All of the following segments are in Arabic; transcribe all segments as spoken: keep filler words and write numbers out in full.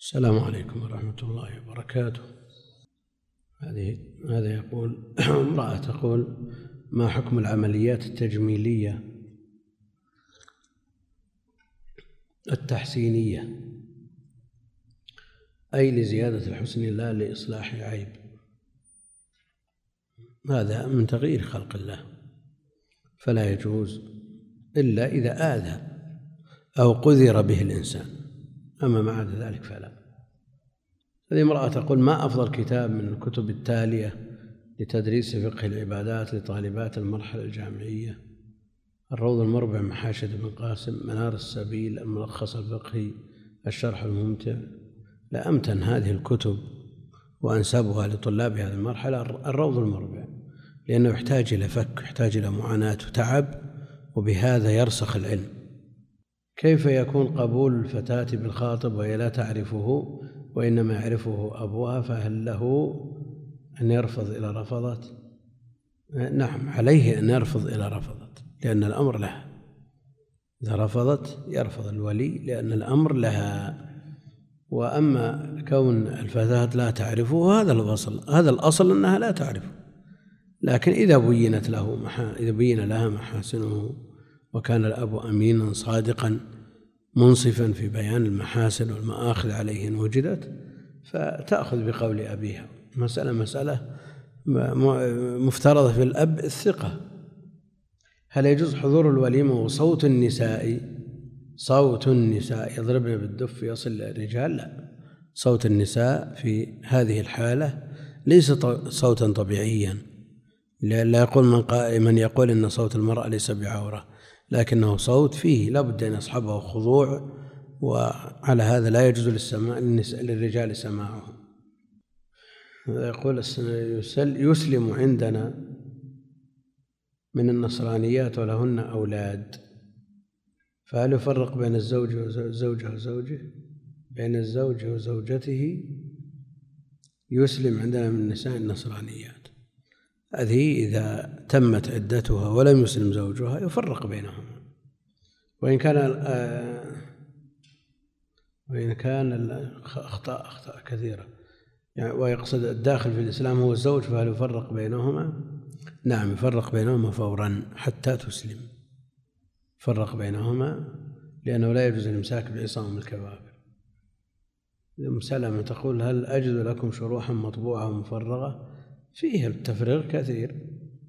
السلام عليكم ورحمة الله وبركاته. هذه هذا يقول امرأة تقول: ما حكم العمليات التجميلية التحسينية، أي لزيادة الحسن لا لإصلاح عيب؟ هذا من تغيير خلق الله، فلا يجوز إلا إذا آذى أو قذر به الإنسان، أما مع ذلك فلا. هذه امرأة تقول: ما أفضل كتاب من الكتب التالية لتدريس فقه العبادات لطالبات المرحلة الجامعية؟ الروض المربع محاشد بن قاسم، منار السبيل، الملخص الفقهي، الشرح الممتع. لا أمتن هذه الكتب وأنسبها لطلاب هذه المرحلة الروض المربع، لأنه يحتاج إلى فك، يحتاج إلى معاناة وتعب، وبهذا يرسخ العلم. كيف يكون قبول الفتاة بالخاطب وهي لا تعرفه وإنما يعرفه أبوها، فهل له أن يرفض إلى رفضت؟ نعم، عليه أن يرفض إلى رفضت، لأن الأمر لها. إذا رفضت يرفض الولي لأن الأمر لها. وأما كون الفتاة لا تعرفه هذا الأصل، هذا الأصل أنها لا تعرفه، لكن إذا بينت له محا... إذا بين لها محاسنه وكان الأب أمينا صادقا منصفا في بيان المحاسن والمآخذ عليه إن وجدت، فتأخذ بقول أبيها. مسألة مسألة مفترضة في الأب الثقة. هل يجوز حضور الوليمة وصوت النساء صوت النساء يضربن بالدف يصل للرجال؟ لا، صوت النساء في هذه الحالة ليس صوتا طبيعيا، لا يقول من, من يقول إن صوت المرأة ليس بعورة، لكنه صوت فيه لابد أن يصحبه خضوع، وعلى هذا لا يجوز للسماع للرجال سماعه. يقول: يسلم عندنا من النصرانيات ولهن أولاد، فهل يفرق بين الزوج وزوجه وزوجه بين الزوج وزوجته؟ يسلم عندنا من النساء النصرانيات، هذه إذا تمت عدتها ولم يسلم زوجها يفرق بينهما، وإن كان وإن كان أخطاء أخطاء كثيرة يعني، ويقصد الداخل في الإسلام هو الزوج، فهل يفرق بينهما؟ نعم، يفرق بينهما فورا حتى تسلم، فرق بينهما، لأنه لا يجوز الإمساك بعصام الكبابر. أم سلمة تقول: هل أجد لكم شروحا مطبوعة ومفرغة؟ فيه التفريغ كثير.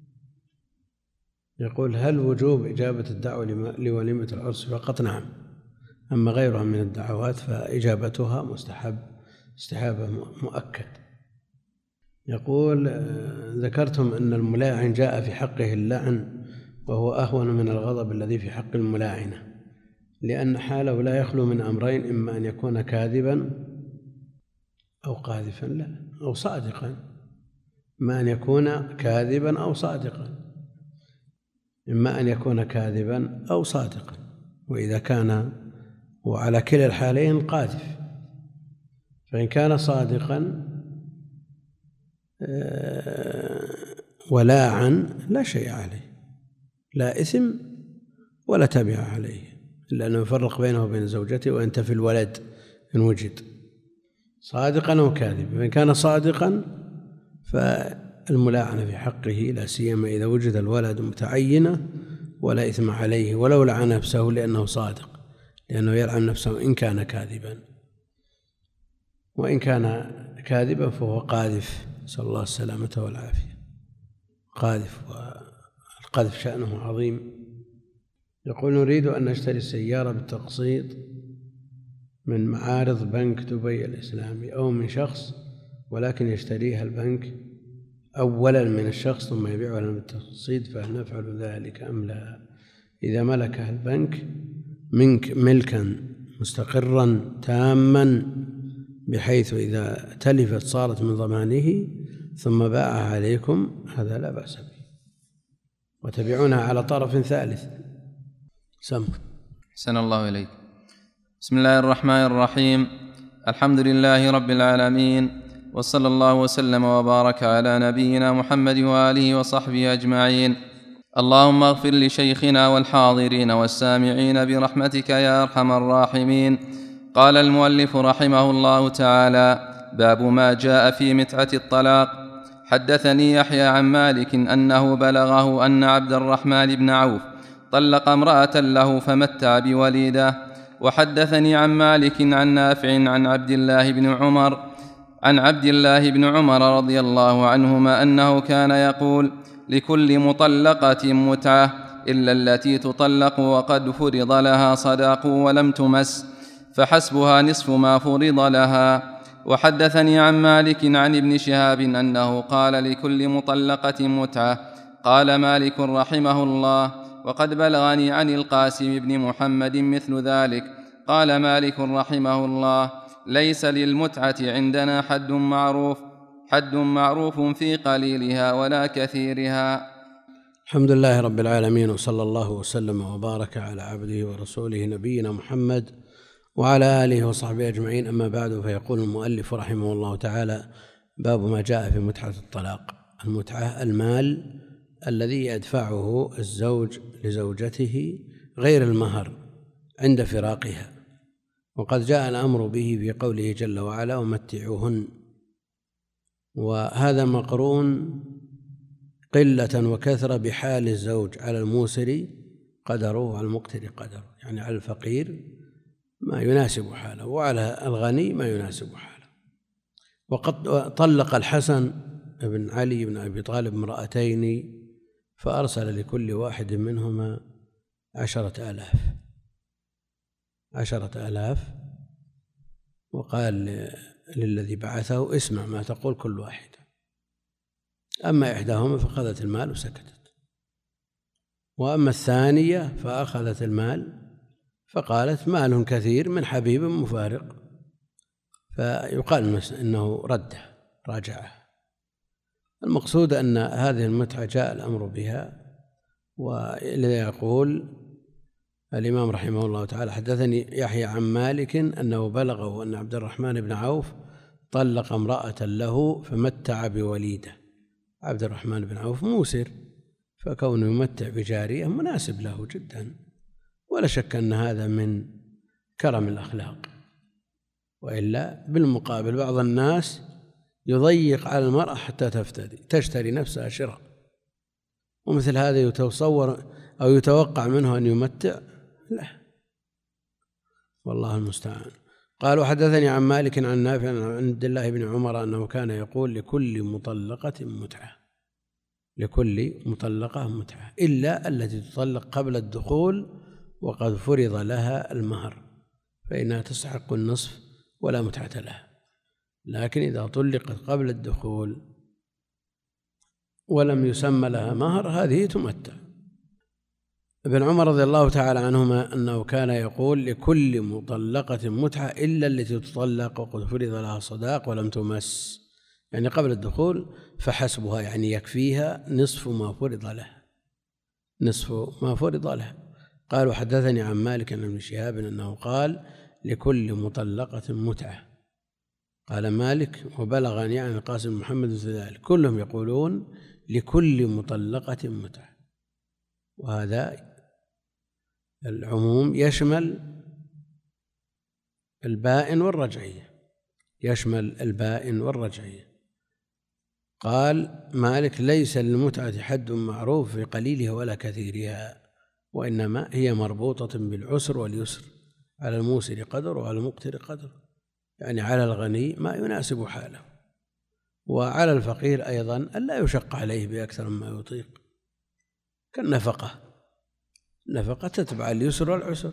يقول: هل وجوب إجابة الدعوة لوليمة العرس فقط؟ نعم، أما غيرها من الدعوات فإجابتها مستحب، استحباب مؤكد. يقول: ذكرتم أن الملاعن جاء في حقه اللعن وهو أهون من الغضب الذي في حق الملاعنة، لأن حاله لا يخلو من أمرين: إما أن يكون كاذبا أو قاذفا، لا أو صادقا، إما أن يكون كاذبا أو صادقا، إما أن يكون كاذبا أو صادقا، وإذا كان وعلى كلا الحالين قاذف، فإن كان صادقا ولاعا لا شيء عليه، لا إثم ولا تبع عليه، لأنه يفرق بينه وبين زوجته وينتفي الولد إن وجد، صادقا أو كاذبا. فإن كان صادقا فالملاعنة في حقه، لا سيما إذا وجد الولد متعينة، ولا إثم عليه ولو لعن نفسه لأنه صادق، لأنه يلعن نفسه إن كان كاذبا، وإن كان كاذبا فهو قاذف، نسأل الله السلامة والعافية، قاذف، والقذف شأنه عظيم. يقول: نريد أن نشتري السيارة بالتقسيط من معارض بنك دبي الإسلامي أو من شخص، ولكن يشتريها البنك أولا من الشخص ثم يبيعها لنا بالتقسيط، فهل نفعل ذلك أم لا؟ إذا ملكها البنك منك ملكا مستقرا تاما بحيث إذا تلفت صارت من ضمانه ثم باعها عليكم، هذا لا بأس به، وتبيعونها على طرف ثالث. سم أحسن الله إليك. بسم الله الرحمن الرحيم، الحمد لله رب العالمين، وصلى الله وسلم وبارك على نبينا محمد وآله وصحبه أجمعين. اللهم اغفر لشيخنا والحاضرين والسامعين برحمتك يا أرحم الراحمين. قال المؤلف رحمه الله تعالى: باب ما جاء في متعة الطلاق. حدثني يحيى عن مالك أنه بلغه أن عبد الرحمن بن عوف طلق امرأة له فمتع بوليده. وحدثني عن مالك عن نافع عن عبد الله بن عمر عن عبد الله بن عمر رضي الله عنهما أنه كان يقول: لكل مطلقة متعة إلا التي تطلق وقد فرض لها صداق ولم تمس، فحسبها نصف ما فرض لها. وحدثني عن مالك عن ابن شهاب أنه قال: لكل مطلقة متعة. قال مالك رحمه الله: وقد بلغني عن القاسم بن محمد مثل ذلك. قال مالك رحمه الله: ليس للمتعة عندنا حد معروف حد معروف في قليلها ولا كثيرها. الحمد لله رب العالمين، وصلى الله وسلم وبارك على عبده ورسوله نبينا محمد وعلى آله وصحبه أجمعين. أما بعد، فيقول المؤلف رحمه الله تعالى: باب ما جاء في متعة الطلاق. المتعة المال الذي يدفعه الزوج لزوجته غير المهر عند فراقها، وقد جاء الأمر به في قوله جل وعلا: ومتعوهن. وهذا مقرون قلة وكثرة بحال الزوج، على الموسر قدره وعلى المقتر قدره، يعني على الفقير ما يناسب حاله وعلى الغني ما يناسب حاله. وقد طلق الحسن بن علي بن أبي طالب امرأتين فأرسل لكل واحد منهما عشرة آلاف عشرة آلاف وقال للذي بعثه: اسمع ما تقول كل واحد. أما إحداهما فأخذت المال وسكتت، وأما الثانية فأخذت المال فقالت: مال كثير من حبيب مفارق، فيقال إنه رده راجعه. المقصود أن هذه المتعة جاء الأمر بها، ولذا يقول الإمام رحمه الله تعالى: حدثني يحيى عن مالك أنه بلغه أن عبد الرحمن بن عوف طلق امرأة له فمتع بوليده. عبد الرحمن بن عوف موسر، فكونه يمتع بجارية مناسب له جدا، ولا شك أن هذا من كرم الأخلاق. وإلا بالمقابل بعض الناس يضيق على المرأة حتى تفتدي تشتري نفسها شراء، ومثل هذا يتصور أو يتوقع منه أن يمتع، لا، والله المستعان. قال: وحدثني عن مالك عن نافع عن عبد الله بن عمر أنه كان يقول: لكل مطلقة متعة لكل مطلقة متعة إلا التي تطلق قبل الدخول وقد فرض لها المهر، فإنها تستحق النصف ولا متعة لها. لكن إذا طلقت قبل الدخول ولم يسمى لها مهر هذه تمتع. ابن عمر رضي الله تعالى عنهما أنه كان يقول: لكل مطلقة متعة إلا التي تطلق وقد فرض لها صداق ولم تمس، يعني قبل الدخول، فحسبها يعني يكفيها نصف ما فرض لها نصف ما فرض لها. قال: وحدثني عن مالك عن ابن شهاب أنه قال: لكل مطلقة متعة. قال مالك: وبلغني عن القاسم محمد ذلك. كلهم يقولون لكل مطلقة متعة، وهذا العموم يشمل البائن والرجعية يشمل البائن والرجعية. قال مالك: ليس للمتعة حد معروف في قليلها ولا كثيرها، وإنما هي مربوطة بالعسر واليسر، على الموسر قدر وعلى المقتر قدر، يعني على الغني ما يناسب حاله، وعلى الفقير أيضا ألا يشق عليه بأكثر مما يطيق، كالنفقة. النفقة تتبع اليسر والعسر.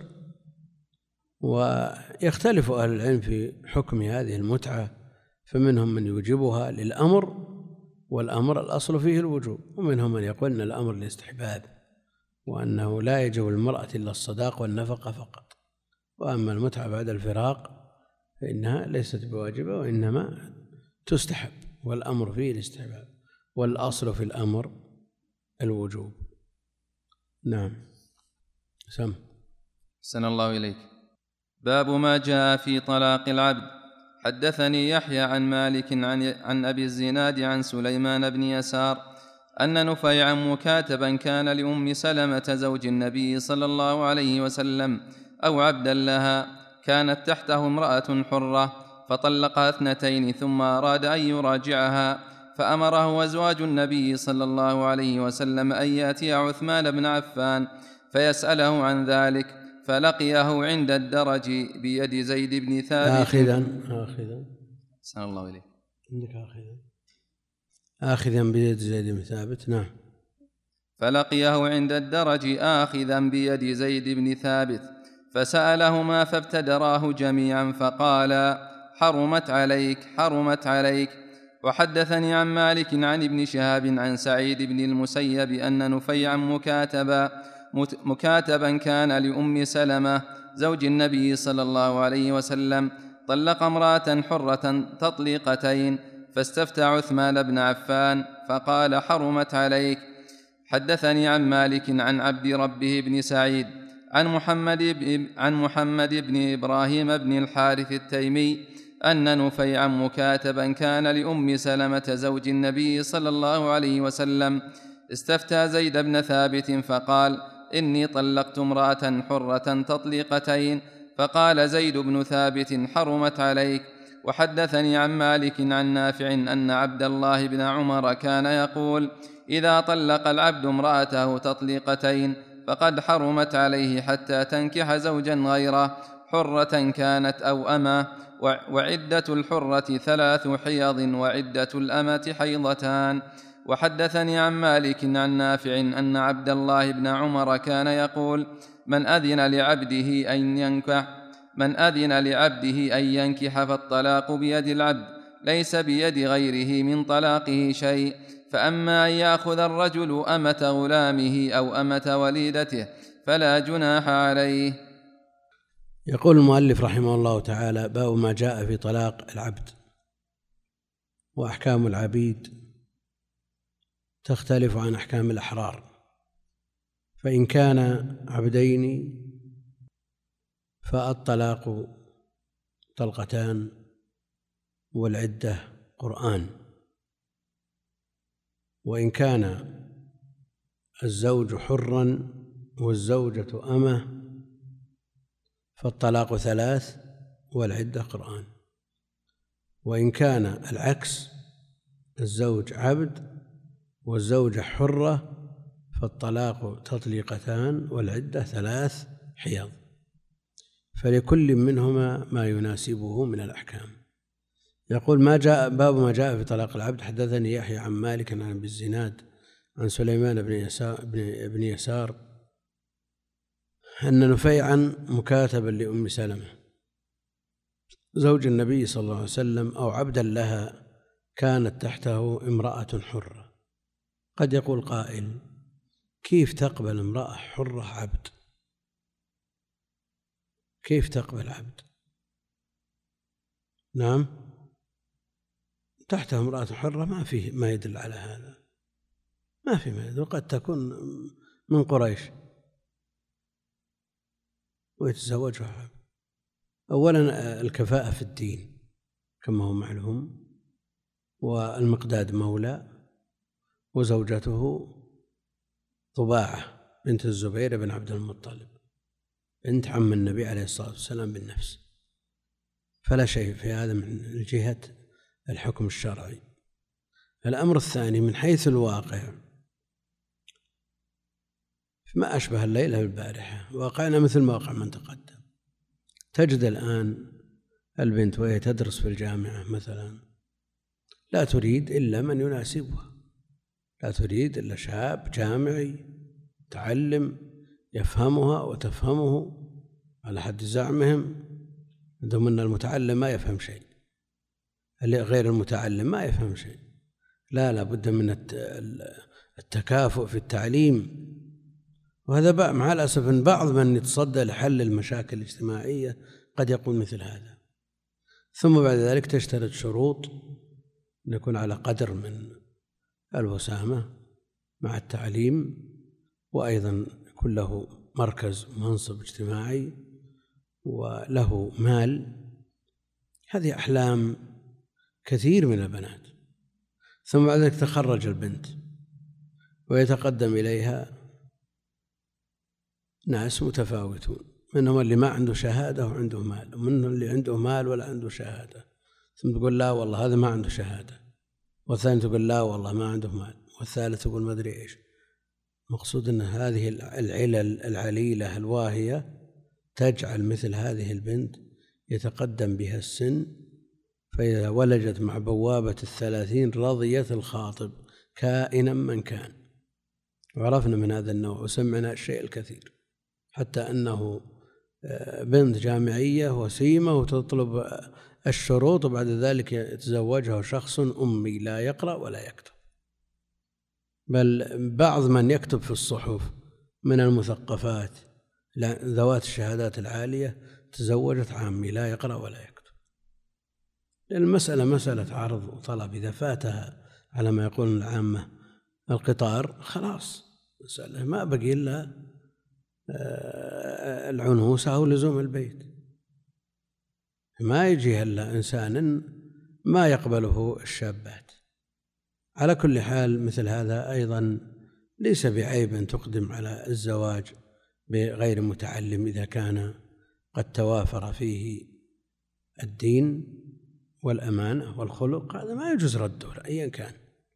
ويختلف أهل العلم في حكم هذه المتعة، فمنهم من يوجبها للأمر، والأمر الأصل فيه الوجوب، ومنهم من يقول أن الأمر للاستحباب، وأنه لا يجب المرأة إلا الصداق والنفقة فقط. وأما المتعة بعد الفراق فإنها ليست بواجبة، وإنما تستحب، والأمر فيه الاستحباب، والأصل في الأمر الوجوب. نعم. سم أحسن الله إليك. باب ما جاء في طلاق العبد. حدثني يحيى عن مالك عن, عن أبي الزناد عن سليمان بن يسار أن نفيعا مكاتبا كان لأم سلمة زوج النبي صلى الله عليه وسلم أو عبدا لها، كانت تحته امرأة حرة فطلقها اثنتين ثم أراد أن يراجعها، فأمره أزواج النبي صلى الله عليه وسلم أن يأتي عثمان بن عفان فيسأله عن ذلك، فلقيه عند الدرج بيد زيد بن ثابت آخذا آخذا سأل الله إليه عندك آخذا آخذا بيد زيد بن ثابت. نعم. فلقيه عند الدرج آخذا بيد زيد بن ثابت فسألهما فابتدراه جميعا فقال: حرمت عليك حرمت عليك. وحدثني عن مالك عن ابن شهاب عن سعيد بن المسيب أن نفيعا مكاتبا مكاتبا كان لأم سلمة زوج النبي صلى الله عليه وسلم طلق امرأة حرة تطليقتين، فاستفتى عثمان بن عفان فقال: حرمت عليك. حدثني عن مالك عن عبد ربه بن سعيد عن محمد بن, عن محمد بن إبراهيم بن الحارث التيمي أن نفيعا مكاتبا كان لأم سلمة زوج النبي صلى الله عليه وسلم استفتى زيد بن ثابت فقال: إني طلقت امرأة حرة تطليقتين. فقال زيد بن ثابت: حرمت عليك. وحدثني عن مالك عن نافع أن عبد الله بن عمر كان يقول: إذا طلق العبد امرأته تطليقتين فقد حرمت عليه حتى تنكح زوجا غيره حرة كانت أو أمة، وعدة الحرة ثلاث حيض وعدة الأمة حيضتان. وحدثني عن مالك عن نافع أن عبد الله بن عمر كان يقول: من أذن لعبده أن ينكح من أذن لعبده أن ينكح فالطلاق بيد العبد ليس بيد غيره من طلاقه شيء، فأما أن يأخذ الرجل أمة غلامه أو أمة وليدته فلا جناح عليه. يقول المؤلف رحمه الله تعالى: باب ما جاء في طلاق العبد. وأحكام العبيد تختلف عن أحكام الأحرار، فإن كان عبدين فالطلاق طلقتان والعدة قرآن، وإن كان الزوج حرا والزوجة أمة فالطلاق ثلاث والعدة قرآن، وإن كان العكس الزوج عبد والزوجة حرة فالطلاق تطليقتان والعدة ثلاث حيض، فلكل منهما ما يناسبه من الأحكام. يقول: ما جاء باب ما جاء في طلاق العبد. حدثني يحيى عن مالك عن أبي الزناد عن سليمان بن يسار, بن يسار أن نفيعا مكاتبا لأم سلمة زوج النبي صلى الله عليه وسلم أو عبدا لها كانت تحته امرأة حرة. قد يقول قائل: كيف تقبل امرأة حرة عبد؟ كيف تقبل عبد؟ نعم، تحتها امرأة حرة ما فيه ما يدل على هذا، ما في ما يدل. وقد تكون من قريش ويتزوجها عبد. أولا الكفاءة في الدين كما هو معلوم، والمقداد مولى، وزوجته طباعة بنت الزبير بن عبد المطلب بنت عم النبي عليه الصلاة والسلام بالنفس، فلا شيء في هذا من جهة الحكم الشرعي. الأمر الثاني من حيث الواقع، ما أشبه الليلة بالبارحة، واقعنا مثل ما وقع من تقدم. تجد الآن البنت وهي تدرس في الجامعة مثلا لا تريد إلا من يناسبها، لا تريد إلا شاب جامعي تعلم يفهمها وتفهمه على حد زعمهم، عندهم أن المتعلم ما يفهم شيء، غير المتعلم ما يفهم شيء. لا لا بد من التكافؤ في التعليم. وهذا مع الأسف أن بعض من يتصدى لحل المشاكل الاجتماعية قد يقول مثل هذا، ثم بعد ذلك تشترط شروط نكون على قدر من الوسامة مع التعليم، وأيضا يكون له مركز منصب اجتماعي وله مال. هذه أحلام كثير من البنات. ثم بعد ذلك تخرج البنت ويتقدم إليها ناس متفاوتون منهم اللي ما عنده شهادة وعنده مال، ومنهم اللي عنده مال ولا عنده شهادة، ثم تقول لا والله هذا ما عنده شهادة، والثاني تقول لا والله ما عنده مال، والثالث تقول ما أدري إيش. مقصود أن هذه العلل العليلة الواهية تجعل مثل هذه البنت يتقدم بها السن، فإذا ولجت مع بوابة الثلاثين رضيت الخاطب كائنا من كان. وعرفنا من هذا النوع وسمعنا الشيء الكثير، حتى أنه بنت جامعية وسيمة وتطلب الشروط وبعد ذلك يتزوجها شخص أمي لا يقرأ ولا يكتب، بل بعض من يكتب في الصحف من المثقفات ذوات الشهادات العالية تزوجت عامي لا يقرأ ولا يكتب. المسألة مسألة عرض وطلب، إذا فاتها على ما يقول العامة القطار خلاص مسألة ما بقي إلا العنوسة أو لزوم البيت، ما يجي إلا إنسان ما يقبله الشابات. على كل حال مثل هذا أيضا ليس بعيب أن تقدم على الزواج بغير متعلم إذا كان قد توافر فيه الدين والأمانة والخلق، هذا ما يجوز رده أيا كان،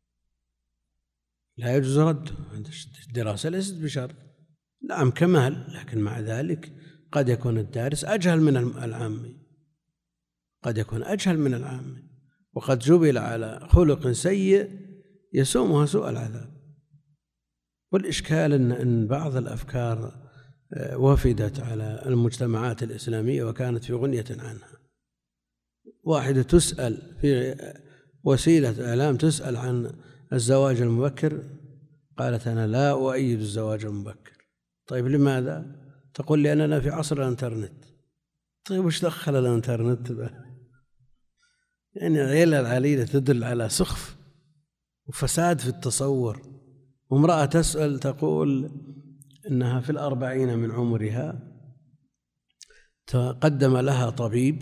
لا يجوز رده. الدراسة ليست بشرط، نعم كمال، لكن مع ذلك قد يكون الدارس أجهل من العامي، قد يكون أجهل من العامي، وقد جبل على خلق سيء يسومها سوء العذاب. والإشكال أن أن بعض الأفكار وفدت على المجتمعات الإسلامية وكانت في غنية عنها. واحدة تسأل في وسيلة إعلام تسأل عن الزواج المبكر، قالت أنا لا أؤيد الزواج المبكر. طيب لماذا؟ تقول لي أننا في عصر الإنترنت. طيب وش دخل الإنترنت به؟ يعني العيلة العليلة تدل على سخف وفساد في التصور. وامرأة تسأل تقول إنها في الأربعين من عمرها تقدم لها طبيب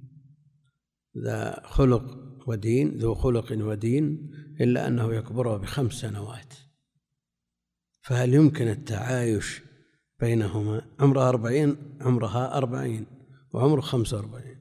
ذا خلق ودين ذو خلق ودين إلا أنه يكبرها بخمس سنوات، فهل يمكن التعايش بينهما؟ عمرها أربعين عمرها أربعين وعمره خمسة وأربعين.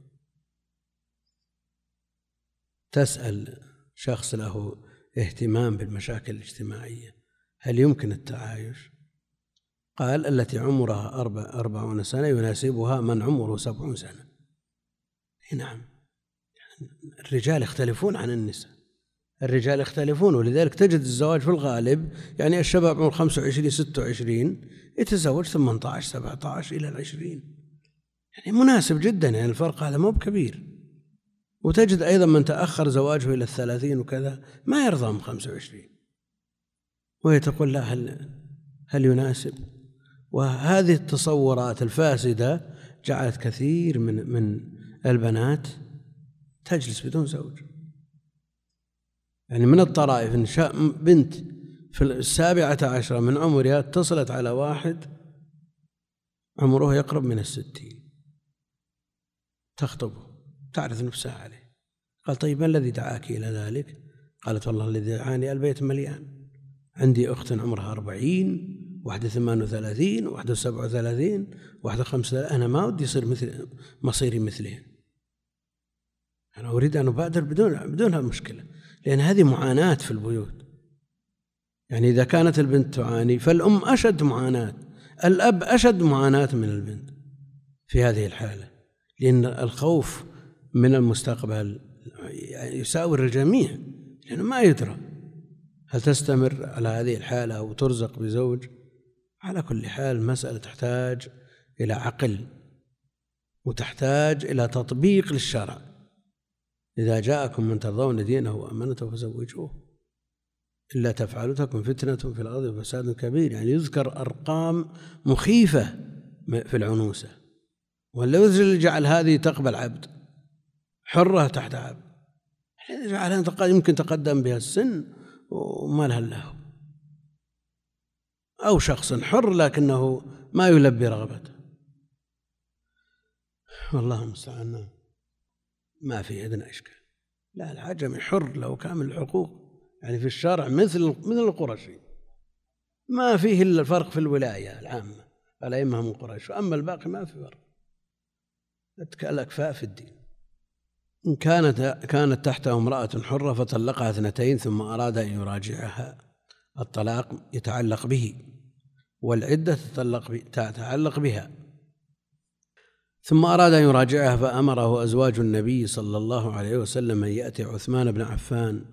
تسأل شخص له اهتمام بالمشاكل الاجتماعية هل يمكن التعايش؟ قال التي عمرها أربع أربعون سنة يناسبها من عمره سبعون سنة. نعم، الرجال يختلفون عن النساء، الرجال يختلفون، ولذلك تجد الزواج في الغالب يعني الشباب عمر خمسة وعشرين ستة وعشرين يتزوج ثمانية عشر سبعة عشر إلى العشرين، يعني مناسب جدا، يعني الفرق هذا مو بكبير. وتجد أيضا من تأخر زواجه إلى الثلاثين وكذا ما يرضى من خمسة وعشرين، وهي تقول لا هل هل يناسب؟ وهذه التصورات الفاسدة جعلت كثير من من البنات تجلس بدون زوج. يعني من الطرائف إن شاء بنت في السابعة عشرة من عمرها اتصلت على واحد عمره يقرب من الستين تخطبه تعرف نفسها عليه. قال طيب ما الذي دعاك إلى ذلك؟ قالت والله الذي دعاني البيت مليان، عندي أخت عمرها أربعين، واحدة ثمان وثلاثين، واحدة سبع وثلاثين، واحدة خمسة، أنا ما ودي يصير مثل مصيري مثلهم، أنا أريد أن أبادر بدون بدون هالمشكلة، لأن هذه معاناة في البيوت. يعني إذا كانت البنت تعاني فالأم أشد معاناة، الأب أشد معاناة من البنت في هذه الحالة، لأن الخوف من المستقبل يساور الجميع، لأنه ما يدرى هل تستمر على هذه الحالة أو ترزق بزوج. على كل حال مسألة تحتاج إلى عقل وتحتاج إلى تطبيق للشرع. إذا جاءكم من ترضون دينه وأمانته فزوجوه، إلا تفعلوا تكن فتنة في الأرض وفساد كبير. يعني يذكر أرقام مخيفة في العنوسة، ولو جعل هذه تقبل عبد حرة تحت عبد، جعلها يمكن تقدم بها السن وما لها له، أو شخص حر لكنه ما يلبي رغبته. والله المستعان، ما في أدنى إشكال. لا، العجمي حر له كامل الحقوق، يعني في الشرع مثل مثل القرشي، ما فيه إلا الفرق في الولاية العامة الأئمة من قريش، وأما الباقي ما في فرق، الأكفاء في الدين. إن كانت كانت تحته امرأة حرة فطلقها اثنتين ثم أراد أن يراجعها، الطلاق يتعلق به والعدة تتعلق بها، ثم أراد أن يراجعها فأمره أزواج النبي صلى الله عليه وسلم أن يأتي عثمان بن عفان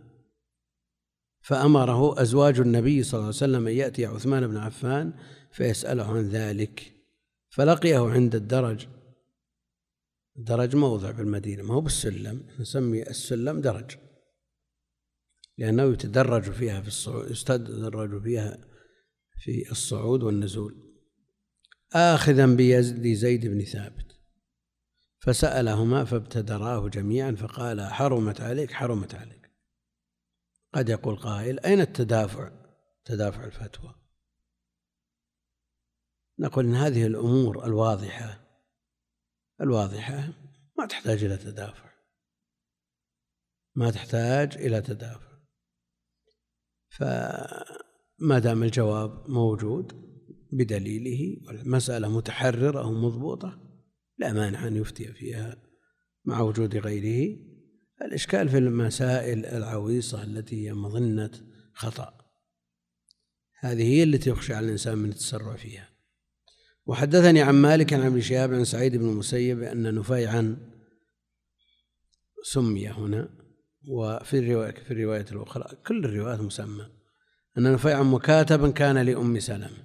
فأمره أزواج النبي صلى الله عليه وسلم أن يأتي عثمان بن عفان فيسأله عن ذلك، فلقيه عند الدرج. الدرج موضع بالمدينة، ما هو بالسلم، نسمي السلم درج لأنه يتدرج فيها في الصعود، يستدرج فيها في الصعود والنزول، آخذا بيد زيد بن ثابت، فسألهما فابتدراه جميعا فقال حرمت عليك حرمت عليك. قد يقول قائل أين التدافع، تدافع الفتوى؟ نقول إن هذه الأمور الواضحة الواضحة ما تحتاج إلى تدافع، ما تحتاج إلى تدافع. فما دام الجواب موجود بدليله والمسألة متحررة أو مضبوطة لا مانع أن يفتي فيها مع وجود غيره. الإشكال في المسائل العويصة التي هي مظنة خطأ، هذه هي التي يخشى على الإنسان من التسرع فيها. وحدثني عن مالك عن ابن شهاب عن سعيد بن المسيب أن نفيعا سمي هنا، وفي الرواية في الرواية الأخرى كل الروايات مسمى، أن نفيعا مكاتبا كان لأم سلمة،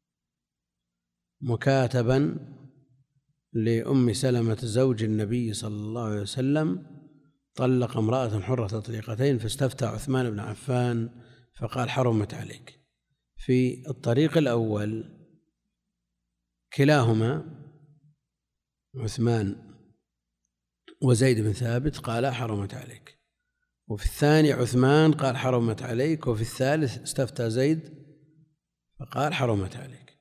مكاتبا لأم سلمة زوج النبي صلى الله عليه وسلم، طلق امرأة حرة تطليقتين فاستفتى عثمان بن عفان فقال حرمت عليك. في الطريق الأول كلاهما عثمان وزيد بن ثابت قال حرمت عليك، وفي الثاني عثمان قال حرمت عليك، وفي الثالث استفتى زيد فقال حرمت عليك.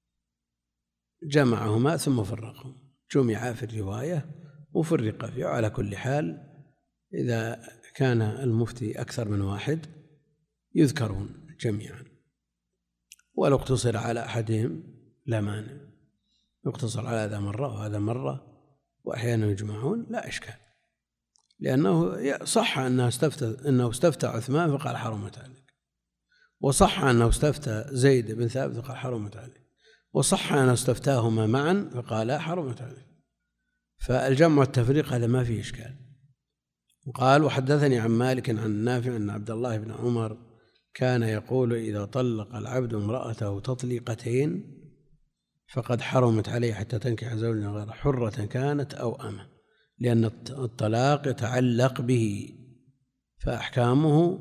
جمعهما ثم فرقهم، جمع في الرواية وفرق فيه. على كل حال إذا كان المفتي أكثر من واحد يذكرون جميعا، ولو اقتصر على أحدهم لا مانع، يقتصر على هذا مرة وهذا مرة وأحيانا يجمعون لا إشكال، لأنه صح أنه استفتى أنه استفتى عثمان فقال حرمت عليك، وصح أنه استفتى زيد بن ثابت فقال حرمت عليك، وصح أنه استفتاهما معا فقال حرمت عليك. فالجمع والتفريق هذا ما فيه إشكال. وقال وحدثني عن مالك عن نافع أن عبد الله بن عمر كان يقول إذا طلق العبد امرأته تطليقتين فقد حرمت عليه حتى تنكح زوجا غير حرة كانت أو أمة، لأن الطلاق يتعلق به، فأحكامه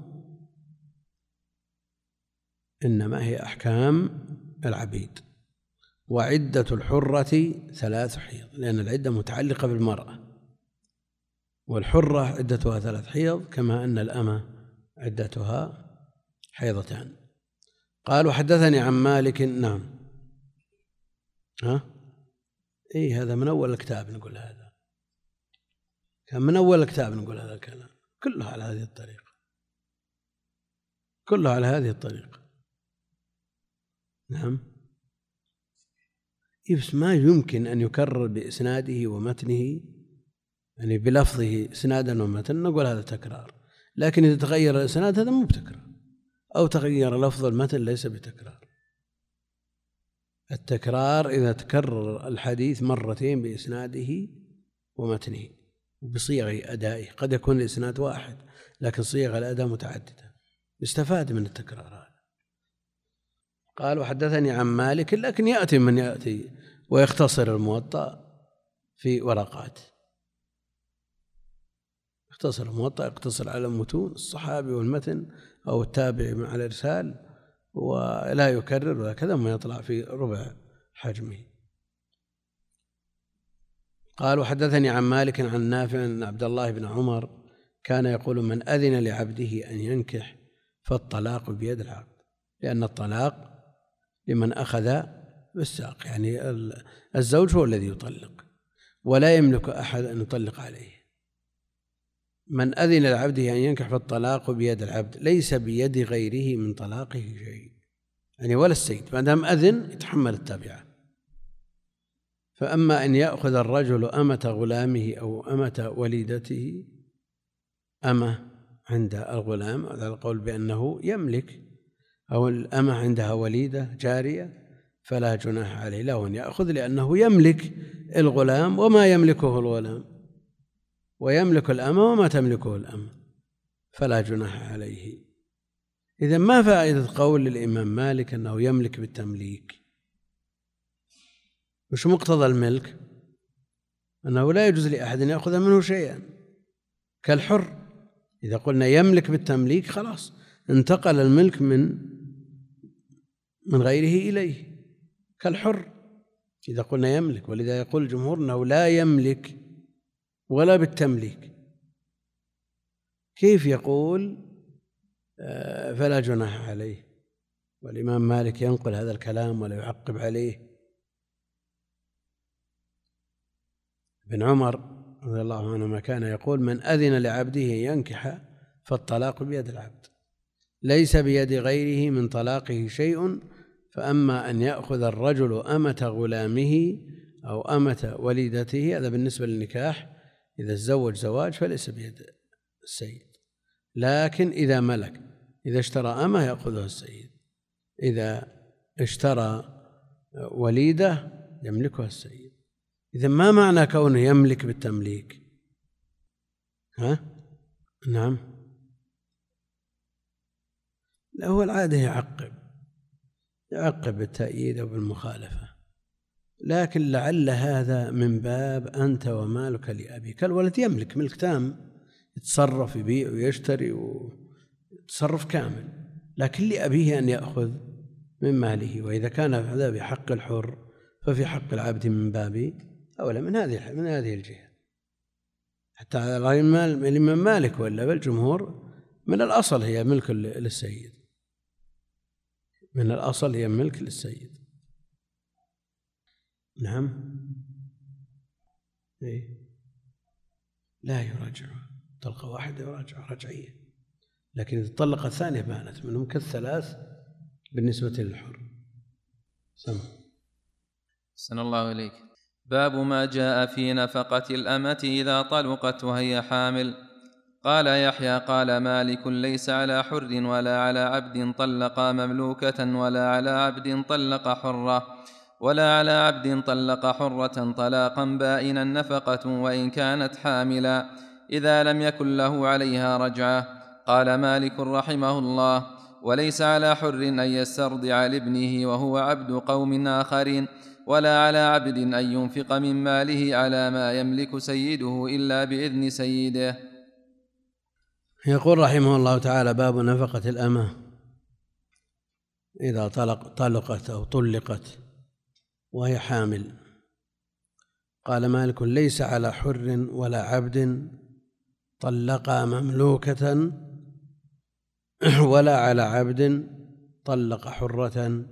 إنما هي أحكام العبيد. وعدة الحرة ثلاث حيض، لأن العدة متعلقة بالمرأة، والحرة عدتها ثلاث حيض كما أن الأمة عدتها حيضتان. قال وحدثني عن مالك. نعم ها إيه هذا من أول الكتاب نقول هذا، كان من أول الكتاب نقول هذا الكلام كله على هذه الطريقة، كله على هذه الطريقة. نعم بس ما يمكن أن يكرر بإسناده ومتنه، يعني بلفظه إسنادا ومتن نقول هذا تكرار، لكن إذا تغير الإسناد هذا مو بتكرار، أو تغير لفظ المتن ليس بتكرار. التكرار إذا تكرر الحديث مرتين بإسناده ومتنه بصيغ أدائه، قد يكون الإسناد واحد لكن صيغ الأداء متعددة، يستفاد من التكرار هذا. قال وحدثني عن مالك، لكن يأتي من يأتي ويختصر الموطأ في ورقات، يختصر الموطأ يقتصر على المتون الصحابي والمتن أو التابع مع الإرسال ولا يكرر وهكذا ما يطلع في ربع حجمه. قال وحدثني عن مالك عن نافع أن عبد الله بن عمر كان يقول من أذن لعبده أن ينكح فالطلاق بيد العبد، لأن الطلاق لمن أخذ بالساق، يعني الزوج هو الذي يطلق ولا يملك أحد أن يطلق عليه. من أذن لعبده أن ينكح فالطلاق بيد العبد ليس بيد غيره من طلاقه شيء، يعني ولا السيد ما دام أذن يتحمل التابعة، فأما أن يأخذ الرجل أمة غلامه أو أمة وليدته، أمة عند الغلام هذا القول بأنه يملك، أو الأمة عندها وليدة جارية، فلا جناح عليه له أن يأخذ، لأنه يملك الغلام وما يملكه الغلام، ويملك الأمة وما تملكه الأمة، فلا جناح عليه. إذن ما فائدة قول الإمام مالك أنه يملك بالتمليك؟ وش مقتضى الملك؟ أنه لا يجوز لأحد أن يأخذ منه شيئا كالحر. إذا قلنا يملك بالتمليك خلاص انتقل الملك من من غيره إليه كالحر إذا قلنا يملك. ولذا يقول الجمهور أنه لا يملك ولا بالتمليك. كيف يقول فلا جناح عليه؟ والإمام مالك ينقل هذا الكلام ولا يعقب عليه. ابن عمر رضي الله عنهما كان يقول: من أذن لعبده ينكح فالطلاق بيد العبد، ليس بيد غيره من طلاقه شيء، فأما أن يأخذ الرجل أمة غلامه أو أمة وليدته، هذا بالنسبة للنكاح، إذا تزوج زواج فليس بيد السيد، لكن إذا ملك، إذا اشترى أمة يأخذها السيد، إذا اشترى وليدة يملكها السيد. إذا ما معنى كونه يملك بالتمليك؟ ها؟ نعم، لا، هو العادة يعقب يعقب بالتأييد أو بالمخالفة، لكن لعل هذا من باب أنت ومالك لأبيك. الولد يملك ملك تام، يتصرف، يبيع ويشتري وتصرف كامل، لكن لأبيه أن يأخذ من ماله. وإذا كان هذا بحق الحر ففي حق العبد من باب أولى من هذه من هذه الجهة. حتى الإمام مالك ولا بالجمهور من الأصل هي ملك للسيد، من الأصل هي ملك للسيد. نعم، إيه؟ لا يراجع طلقة واحدة يراجع رجعية، لكن إذا طلق الثانية بانت منهم كالثلاث بالنسبة للحر. سمع. أحسن الله إليك. باب ما جاء في نفقة الأمة إذا طلقت وهي حامل. قال يحيى قال مالك: ليس على حر ولا على عبد طلق مملوكة ولا على عبد طلق حرة ولا على عبد طلق حرة طلاقا بائنا نفقة وإن كانت حاملا إذا لم يكن له عليها رجعة. قال مالك رحمه الله: وليس على حر أن يسترضع لابنه وهو عبد قوم آخرين، ولا على عبد أن ينفق من ماله على ما يملك سيده إلا بإذن سيده. يقول رحمه الله تعالى: باب نفقة الأمة إذا طلق طلقت أو طلقت وهي حامل. قال مالك: ليس على حر ولا عبد طلق مملوكة ولا على عبد طلق حرة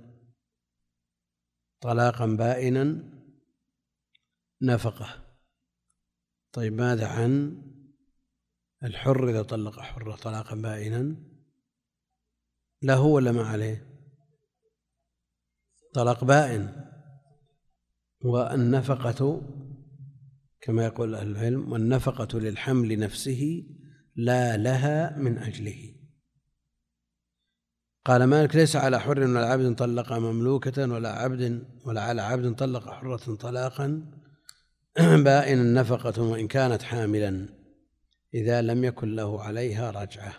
طلاقا بائنا نفقة. طيب، ماذا عن الحر إذا طلق حرة طلاقا بائنا؟ له ولا ما عليه؟ طلاق بائن. والنفقة كما يقول أهل العلم: والنفقة للحمل نفسه لا لها من أجله. قال مالك: ليس على حر ولا عبد طلق مملوكة ولا عبد ولا على عبد طلق حرة طلاقا بائن نفقة وإن كانت حاملا إذا لم يكن له عليها رجعة.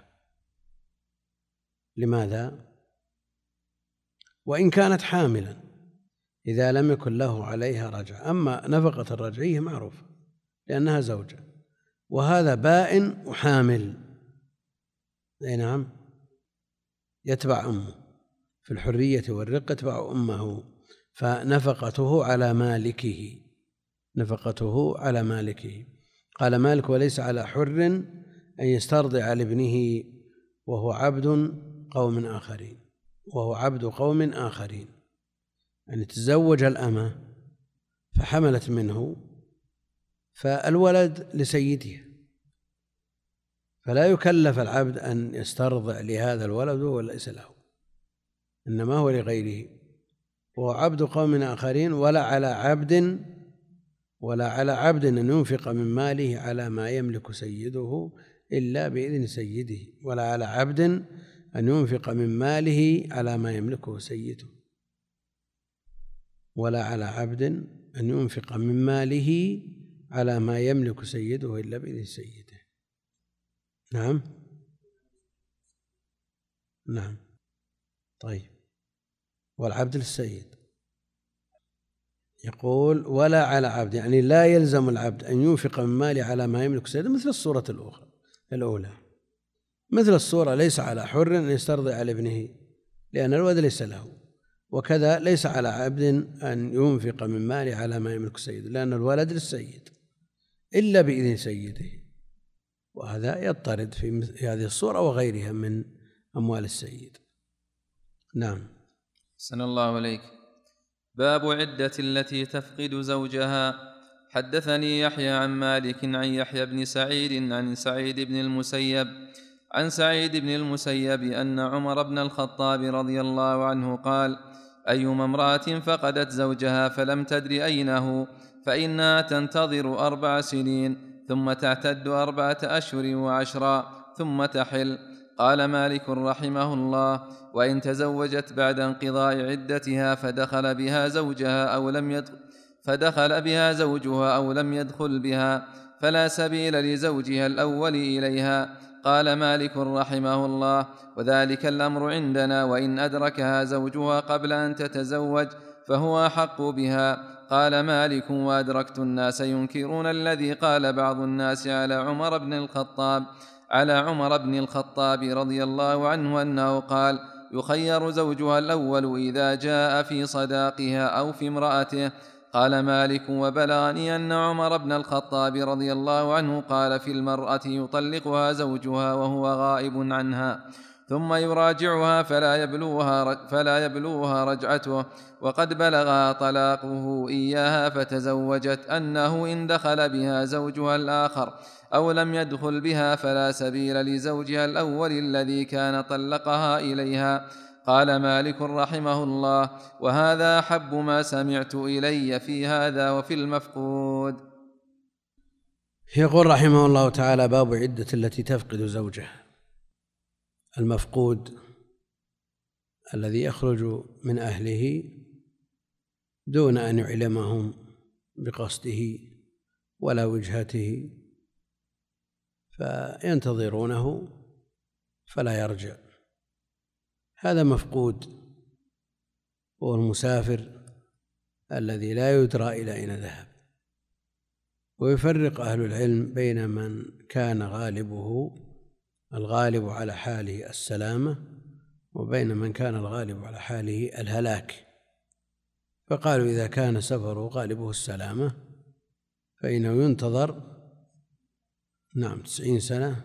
لماذا؟ وإن كانت حاملا إذا لم يكن له عليها رجعة. أما نفقة الرجعية معروفة لأنها زوجة، وهذا بائن وحامل. أي نعم، يتبع أمه في الحرية والرقة، يتبع أمه، فنفقته على مالكه نفقته على مالكه. قال مالك: وليس على حر أن يسترضع لابنه وهو عبد قوم آخرين وهو عبد قوم آخرين أن يتزوج الأمة فحملت منه، فالولد لسيدها، فلا يكلف العبد أن يسترضع لهذا الولد وهو ليس له، إنما هو لغيره، وهو عبد قوم آخرين. ولا على عبد ولا على عبد أن ينفق من ماله على ما يملك سيده إلا بإذن سيده ولا على عبد أن ينفق من ماله على ما يملكه سيده ولا على عبد أن ينفق من ماله على ما يملك سيده إلا بإذن سيده. نعم نعم طيب. والعبد للسيد. يقول ولا على عبد، يعني لا يلزم العبد أن ينفق من ماله على ما يملك سيده، مثل الصورة الأخرى الأولى، مثل الصورة ليس على حر أن يسترضي على ابنه لأن الولد ليس له، وكذا ليس على عبد أن ينفق من ماله على ما يملك سيده لأن الولد للسيد إلا بإذن سيده، وهذا يضطرد في هذه الصورة وغيرها من أموال السيد. نعم. أحسن الله عليك. باب عدة التي تفقد زوجها. حدثني يحيى عن مالك عن يحيى بن سعيد عن سعيد بن المسيب عن سعيد بن المسيب أن عمر بن الخطاب رضي الله عنه قال: أيما امرأة فقدت زوجها فلم تدر أينه فإنها تنتظر أربع سنين ثم تعتد أربعة أشهر وعشرا ثم تحل. قال مالك رحمه الله: وإن تزوجت بعد انقضاء عدتها فدخل بها زوجها أو لم يدخل فدخل بها زوجها أو لم يدخل بها فلا سبيل لزوجها الأول إليها. قال مالك رحمه الله: وذلك الأمر عندنا، وإن أدركها زوجها قبل أن تتزوج فهو أحق بها. قال مالك: وأدركت الناس ينكرون الذي قال بعض الناس على عمر بن الخطاب على عمر بن الخطاب رضي الله عنه أنه قال: يخير زوجها الأول إذا جاء في صداقها أو في امرأته. قال مالك: وبلغني أن عمر بن الخطاب رضي الله عنه قال في المرأة يطلقها زوجها وهو غائب عنها ثم يراجعها فلا يبلوها, فلا يبلوها رجعته، وقد بلغها طلاقه إياها فتزوجت أنه إن دخل بها زوجها الآخر أو لم يدخل بها فلا سبيل لزوجها الأول الذي كان طلقها إليها. قال مالك رحمه الله: وهذا أحب ما سمعت إلي في هذا وفي المفقود. يقول رحمه الله تعالى: باب عدة التي تفقد زوجها. المفقود الذي يخرج من أهله دون أن يعلمهم بقصده ولا وجهته فينتظرونه فلا يرجع، هذا مفقود. هو المسافر الذي لا يدرى إلى أين ذهب. ويفرق أهل العلم بين من كان غالبه الغالب على حاله السلامة وبين من كان الغالب على حاله الهلاك. فقالوا إذا كان سفره غالبه السلامة فإنه ينتظر نعم تسعين سنة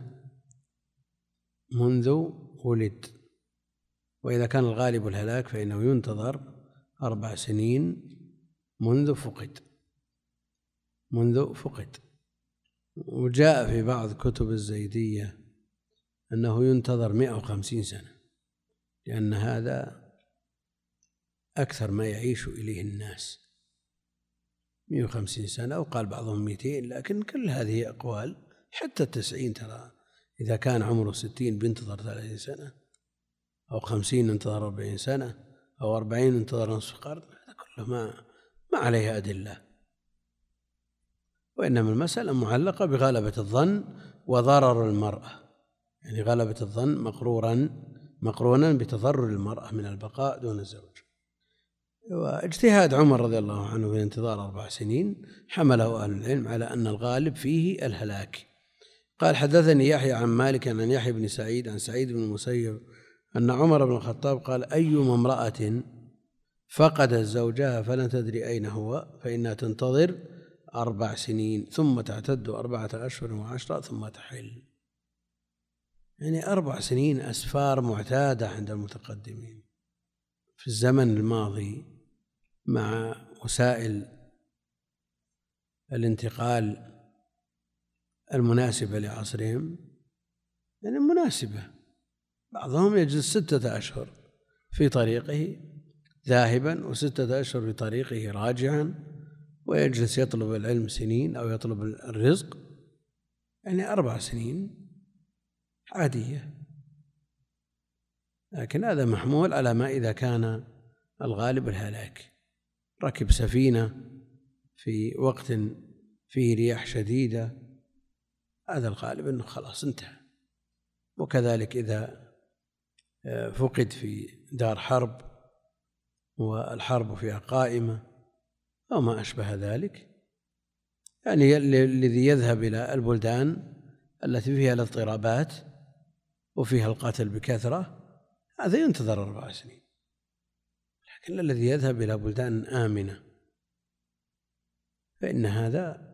منذ ولد، وإذا كان الغالب الهلاك فإنه ينتظر أربع سنين منذ فقد منذ فقد وجاء في بعض كتب الزيدية أنه ينتظر مئة وخمسين سنة، لأن هذا أكثر ما يعيش إليه الناس، مئة وخمسين سنة، أو قال بعضهم مئتين، لكن كل هذه أقوال. حتى التسعين ترى إذا كان عمره ستين بينتظر ثلاثين سنة، أو خمسين انتظر أربعين سنة، أو أربعين انتظر نصف قرن، هذا كله ما ما عليه أدلة. وإنما المسألة معلقة بغلبة الظن وضرر المرأة، يعني غلبة الظن مقرورا مقرونا بتضرر المرأة من البقاء دون الزوج. واجتهاد عمر رضي الله عنه في انتظار أربع سنين حمله أهل العلم على أن الغالب فيه الهلاك. قال: حدثني يحيى عن مالك عن يحيى بن سعيد عن سعيد بن المسيب أن عمر بن الخطاب قال: أيما امرأة فقدت زوجها فلن تدري أين هو فإنها تنتظر أربع سنين ثم تعتد أربعة أشهر وعشرة ثم تحل. يعني أربع سنين أسفار معتادة عند المتقدمين في الزمن الماضي مع وسائل الانتقال المناسبة لعصرهم، يعني مناسبة. بعضهم يجلس ستة أشهر في طريقه ذاهبا وستة أشهر في طريقه راجعا، ويجلس يطلب العلم سنين أو يطلب الرزق، يعني أربع سنين عادية. لكن هذا محمول على ما إذا كان الغالب الهلاك، ركب سفينة في وقت فيه رياح شديدة، هذا الغالب أنه خلاص انتهى. وكذلك إذا فقد في دار حرب والحرب فيها قائمة أو ما أشبه ذلك، يعني الذي يذهب إلى البلدان التي فيها الاضطرابات وفيها القتل بكثرة هذا ينتظر أربع سنين. لكن الذي يذهب إلى بلدان آمنة فإن هذا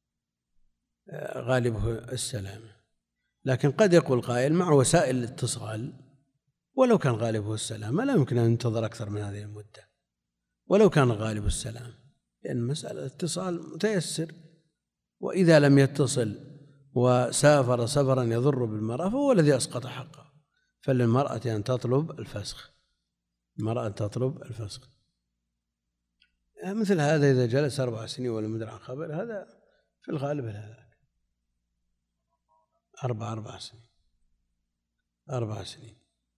غالبه السلامة. لكن قد يقول قائل مع وسائل الاتصال ولو كان غالبه السلامة لا يمكن أن ينتظر أكثر من هذه المدة ولو كان غالب السلام، لأن مسألة الاتصال متيسر، وإذا لم يتصل وسافر سفرا يضر بالمرأة فهو الذي أسقط حقه. فللمرأة أن تطلب الفسخ، المرأة أن تطلب الفسخ. مثل هذا إذا جلس أربع سنين ولم يدرع عن خبر هذا في الغالب الهلاك. أربع أربع سنين أربع سنين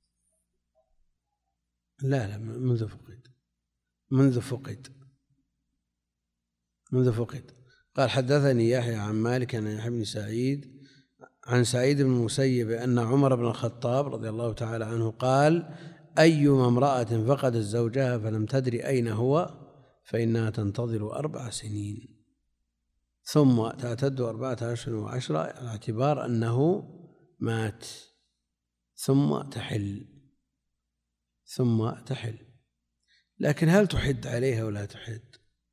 لا لا منذ فقد منذ فقد منذ فقد قال حدثني يحيى عن مالك عن يحيى بن سعيد عن سعيد بن المسيب أن عمر بن الخطاب رضي الله تعالى عنه قال أيما امرأة فقدت زوجها فلم تدري أين هو فإنها تنتظر أربع سنين ثم تعتد أربعة أشهر وعشرة على اعتبار أنه مات ثم تحل ثم تحل. لكن هل تحد عليها ولا تحد؟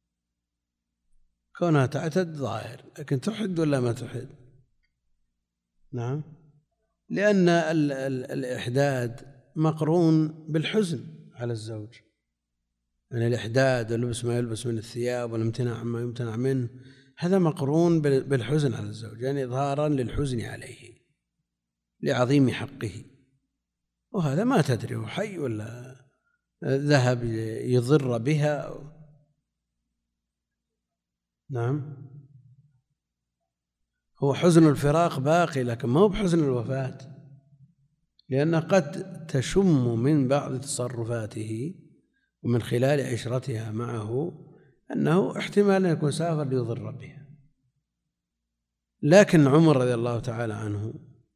كونها تعتد ظاهر، لكن تحد ولا ما تحد؟ نعم، لأن ال ال الإحداد مقرون بالحزن على الزوج، يعني الإحداد ولبس ما يلبس من الثياب والامتناع عما يمتنع منه هذا مقرون بالحزن على الزوج، يعني إظهارا للحزن عليه لعظيم حقه، وهذا ما تدري هو حي ولا ذهب يضر بها أو نعم. هو حزن الفراق باقي لكن ما هو بحزن الوفاة، لأن قد تشم من بعض تصرفاته ومن خلال عشرتها معه أنه احتمال أن يكون سافر ليضر بها. لكن عمر رضي الله تعالى عنه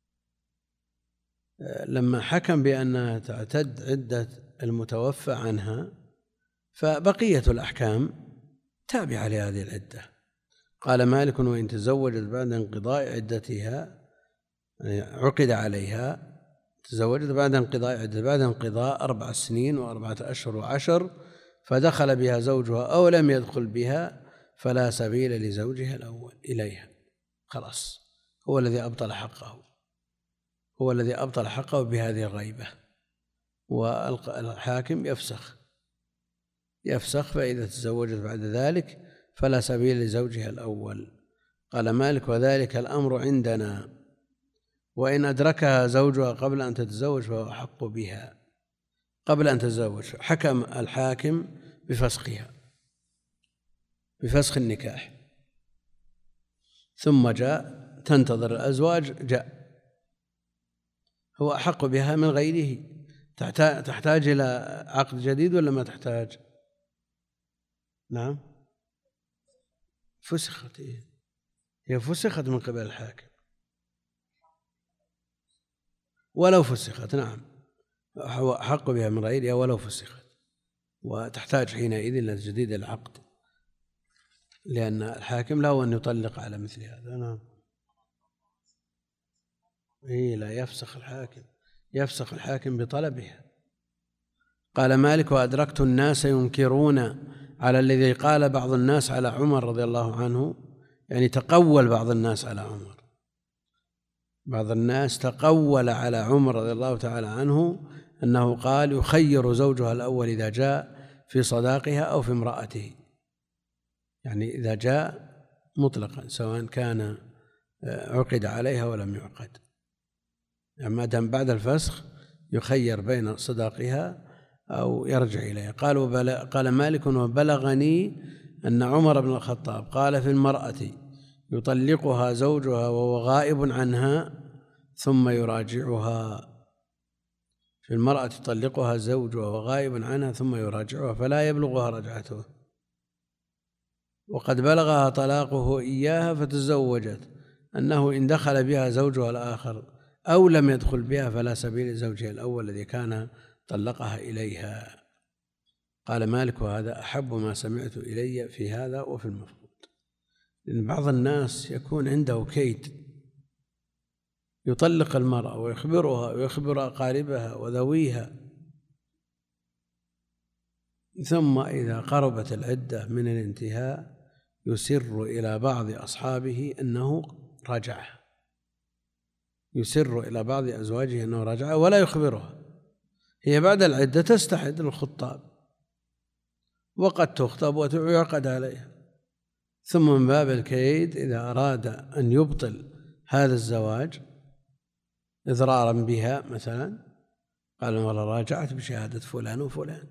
لما حكم بأنها تعتد عدة المتوفى عنها فبقية الأحكام تابعة لهذه العدة. قال مالك وإن تزوجت بعد انقضاء عدتها عقد عليها تزوجت بعد انقضاء عدتها بعد انقضاء أربع سنين وأربعة أشهر وعشر فدخل بها زوجها أو لم يدخل بها فلا سبيل لزوجها الأول إليها، خلاص هو الذي أبطل حقه هو الذي أبطل حقه بهذه الغيبة، والحاكم يفسخ يفسخ فإذا تزوجت بعد ذلك فلا سبيل لزوجها الأول. قال مالك وذلك الأمر عندنا، وإن أدركها زوجها قبل أن تتزوج فهو أحق بها قبل أن تتزوج. حكم الحاكم بفسخها بفسخ النكاح ثم جاء تنتظر الأزواج، جاء هو أحق بها من غيره. تحتاج إلى عقد جديد ولا ما تحتاج؟ نعم فسخت، هي فسخت من قبل الحاكم ولو فسخت، نعم هو أحق بها من غيرها ولو فسخت، وتحتاج حينئذ إلى تجديد العقد لأن الحاكم له أن يطلق على مثل هذا. نعم إيه لا يفسخ الحاكم يفسخ الحاكم بطلبها. قال مالك وأدركت الناس ينكرون على الذي قال بعض الناس على عمر رضي الله عنه، يعني تقول بعض الناس على عمر بعض الناس تقول على عمر رضي الله تعالى عنه أنه قال يخير زوجها الأول إذا جاء في صداقها أو في امرأته، يعني إذا جاء مطلقا سواء كان عقد عليها ولم يعقد، يعني ما دام بعد الفسخ يخير بين صداقها أو يرجع إليها. قالوا قال مالك وبلغني أن عمر بن الخطاب قال في المرأة يطلقها زوجها وهو غائب عنها ثم يراجعها، في المرأة يطلقها زوجها وهو غائب عنها ثم يراجعها فلا يبلغها رجعته، وقد بلغها طلاقه إياها فتزوجت أنه إن دخل بها زوجها الآخر أو لم يدخل بها فلا سبيل لزوجها الأول الذي كان طلقها إليها. قال مالك وهذا أحب ما سمعت إلي في هذا وفي المفقود. لأن بعض الناس يكون عنده كيد، يطلق المرأة ويخبرها ويخبر أقاربها وذويها، ثم إذا قربت العدة من الانتهاء يسر إلى بعض أصحابه أنه راجعها، يسر إلى بعض أزواجه أنه راجعها ولا يخبرها. هي بعد العدة تستعد للخطاب وقد تخطب ويعقد عليها، ثم من باب الكيد إذا أراد أن يبطل هذا الزواج إضرارا بها مثلا قال والله راجعت بشهادة فلان وفلان،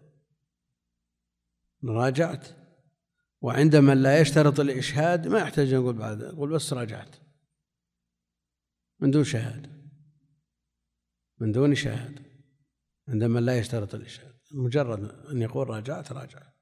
راجعت، وعندما لا يشترط الإشهاد ما يحتاج نقول بعد، يقول بس راجعت من دون شهادة، من دون شهادة، عندما لا يشترط الإشهاد، مجرد أن يقول راجعت راجعت،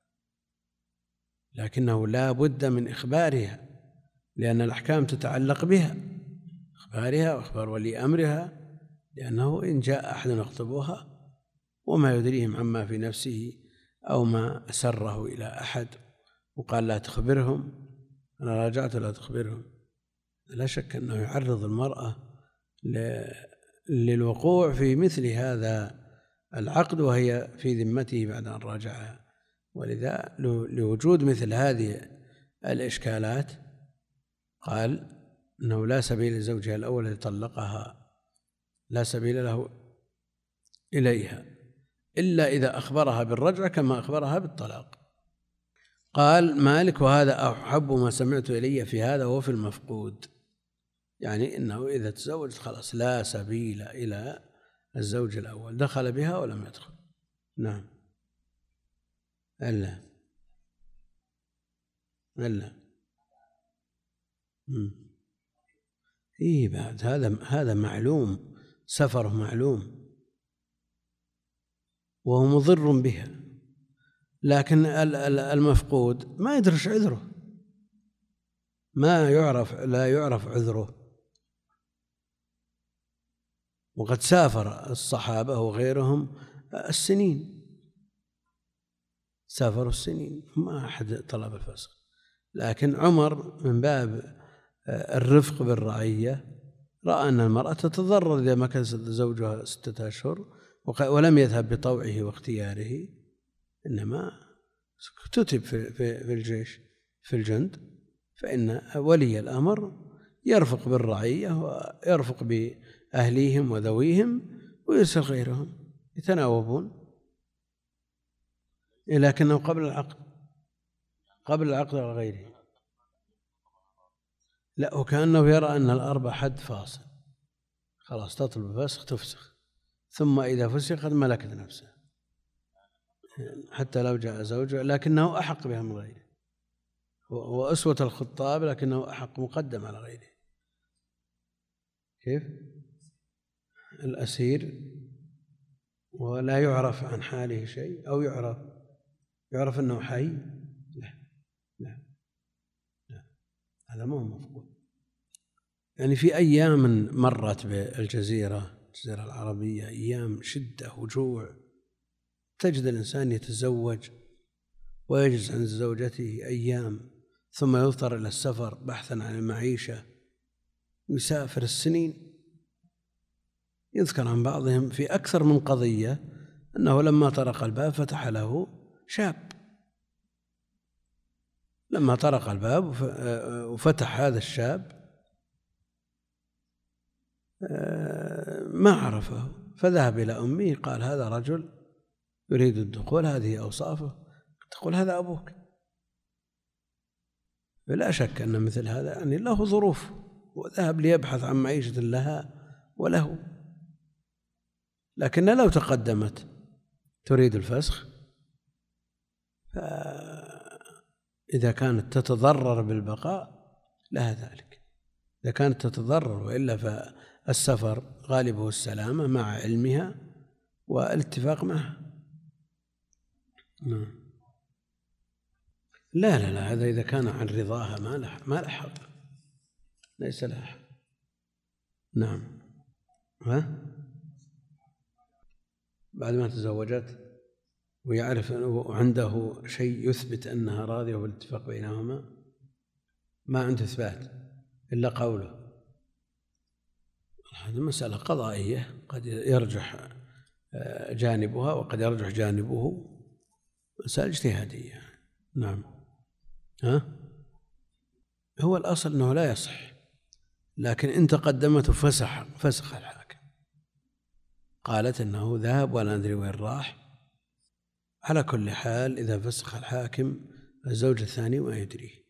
لكنه لا بد من إخبارها لأن الأحكام تتعلق بها، إخبارها وإخبار ولي أمرها، لأنه إن جاء أحد يخطبها وما يدريهم عما في نفسه أو ما أسره إلى أحد وقال لا تخبرهم أنا راجعت لا تخبرهم، لا شك أنه يعرض المرأة للوقوع في مثل هذا العقد وهي في ذمته بعد أن راجعها. ولذا لوجود مثل هذه الإشكالات قال أنه لا سبيل لزوجها الأول الذي طلقها، لا سبيل له إليها إلا إذا أخبرها بالرجعة كما أخبرها بالطلاق. قال مالك وهذا أحب ما سمعت إلي في هذا وفي المفقود، يعني إنه إذا تزوجت خلاص لا سبيل إلى الزوج الأول، دخل بها ولم يدخل. نعم إلا إلا إيه بعد هذا هذا معلوم، سفره معلوم وهو مضر بها، لكن المفقود ما يدرش عذره، ما يعرف لا يعرف عذره. وقد سافر الصحابة وغيرهم السنين، سافروا السنين ما أحد طلب الفسخ، لكن عمر من باب الرفق بالرعية رأى أن المرأة تتضرر إذا مكث زوجها ستة أشهر ولم يذهب بطوعه واختياره، إنما كتب في الجيش في الجند، فإن ولي الأمر يرفق بالرعية ويرفق بأهليهم وذويهم ويرسل غيرهم يتناوبون، لكنه قبل العقد قبل العقد على غيره. لا، وكأنه يرى أن الأربع حد فاصل، خلاص تطلب فسخ تفسخ، ثم إذا فسخت ملكت نفسها حتى لو جاء زوجها، لكنه أحق بها من غيره، وأسوة الخطاب لكنه أحق مقدم على غيره. كيف الأسير ولا يعرف عن حاله شيء أو يعرف يعرف أنه حي؟ لا لا لا، هذا ما هو مفقود. يعني في أيام مرت بالجزيرة الجزيرة العربية أيام شدة وجوع، تجد الإنسان يتزوج ويجلس عند زوجته أيام ثم يضطر إلى السفر بحثا عن المعيشة، يسافر السنين. يذكر عن بعضهم في أكثر من قضية أنه لما طرق الباب فتح له شاب، لما طرق الباب وفتح هذا الشاب ما عرفه، فذهب إلى أمه قال هذا رجل يريد الدخول، هذه أوصافه، تقول هذا أبوك. فلا شك أن مثل هذا يعني له ظروف، وذهب ليبحث عن معيشة لها وله، لكن لو تقدمت تريد الفسخ إذا كانت تتضرر بالبقاء لها ذلك، إذا كانت تتضرر، وإلا فالسفر غالبه السلامة مع علمها والاتفاق معها. لا لا لا هذا إذا كان عن رضاها ما له ما له حق، ليس لها حق. نعم. ها بعد ما تزوجت ويعرف أنه عنده شيء يثبت أنها راضية والاتفاق بينهما، ما عنده إثبات إلا قوله، هذه مسألة قضائية، قد يرجح جانبها وقد يرجح جانبه، مسألة اجتهادية. نعم. ها هو الأصل أنه لا يصح، لكن إن تقدمته فسخ فسخ الحاكم، قالت أنه ذهب ولا ندري وين راح. على كل حال إذا فسخ الحاكم الزوج الثاني ما يدريه،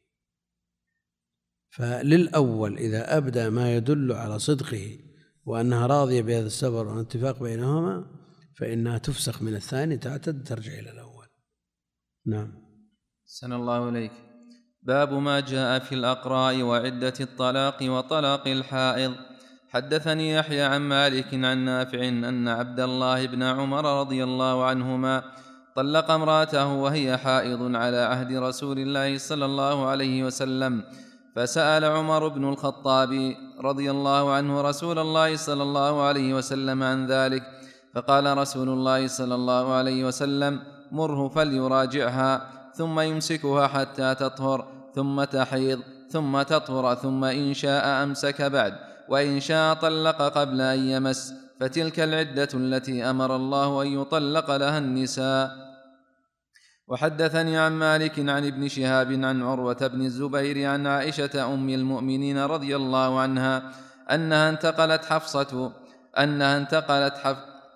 فللأول إذا أبدى ما يدل على صدقه وأنها راضية بهذا السفر والاتفاق بينهما فإنها تفسخ من الثاني، تعتد ترجع إلى الأول. نعم. أحسن الله إليك. باب ما جاء في الأقراء وعدة الطلاق وطلاق الحائض. حدثني يحيى عن مالك عن نافع أن عبد الله بن عمر رضي الله عنهما طلق امرأته وهي حائض على عهد رسول الله صلى الله عليه وسلم، فسأل عمر بن الخطاب رضي الله عنه رسول الله صلى الله عليه وسلم عن ذلك، فقال رسول الله صلى الله عليه وسلم: مره فليراجعها، ثم يمسكها حتى تطهر، ثم تحيض، ثم تطهر، ثم إن شاء أمسك بعد، وإن شاء طلق قبل أن يمس، فتلك العدة التي أمر الله أن يطلق لها النساء. وحدثني عن مالك عن ابن شهاب عن عروة بن الزبير عن عائشة أم المؤمنين رضي الله عنها أنها انتقلت حفصة أنها انتقلت حف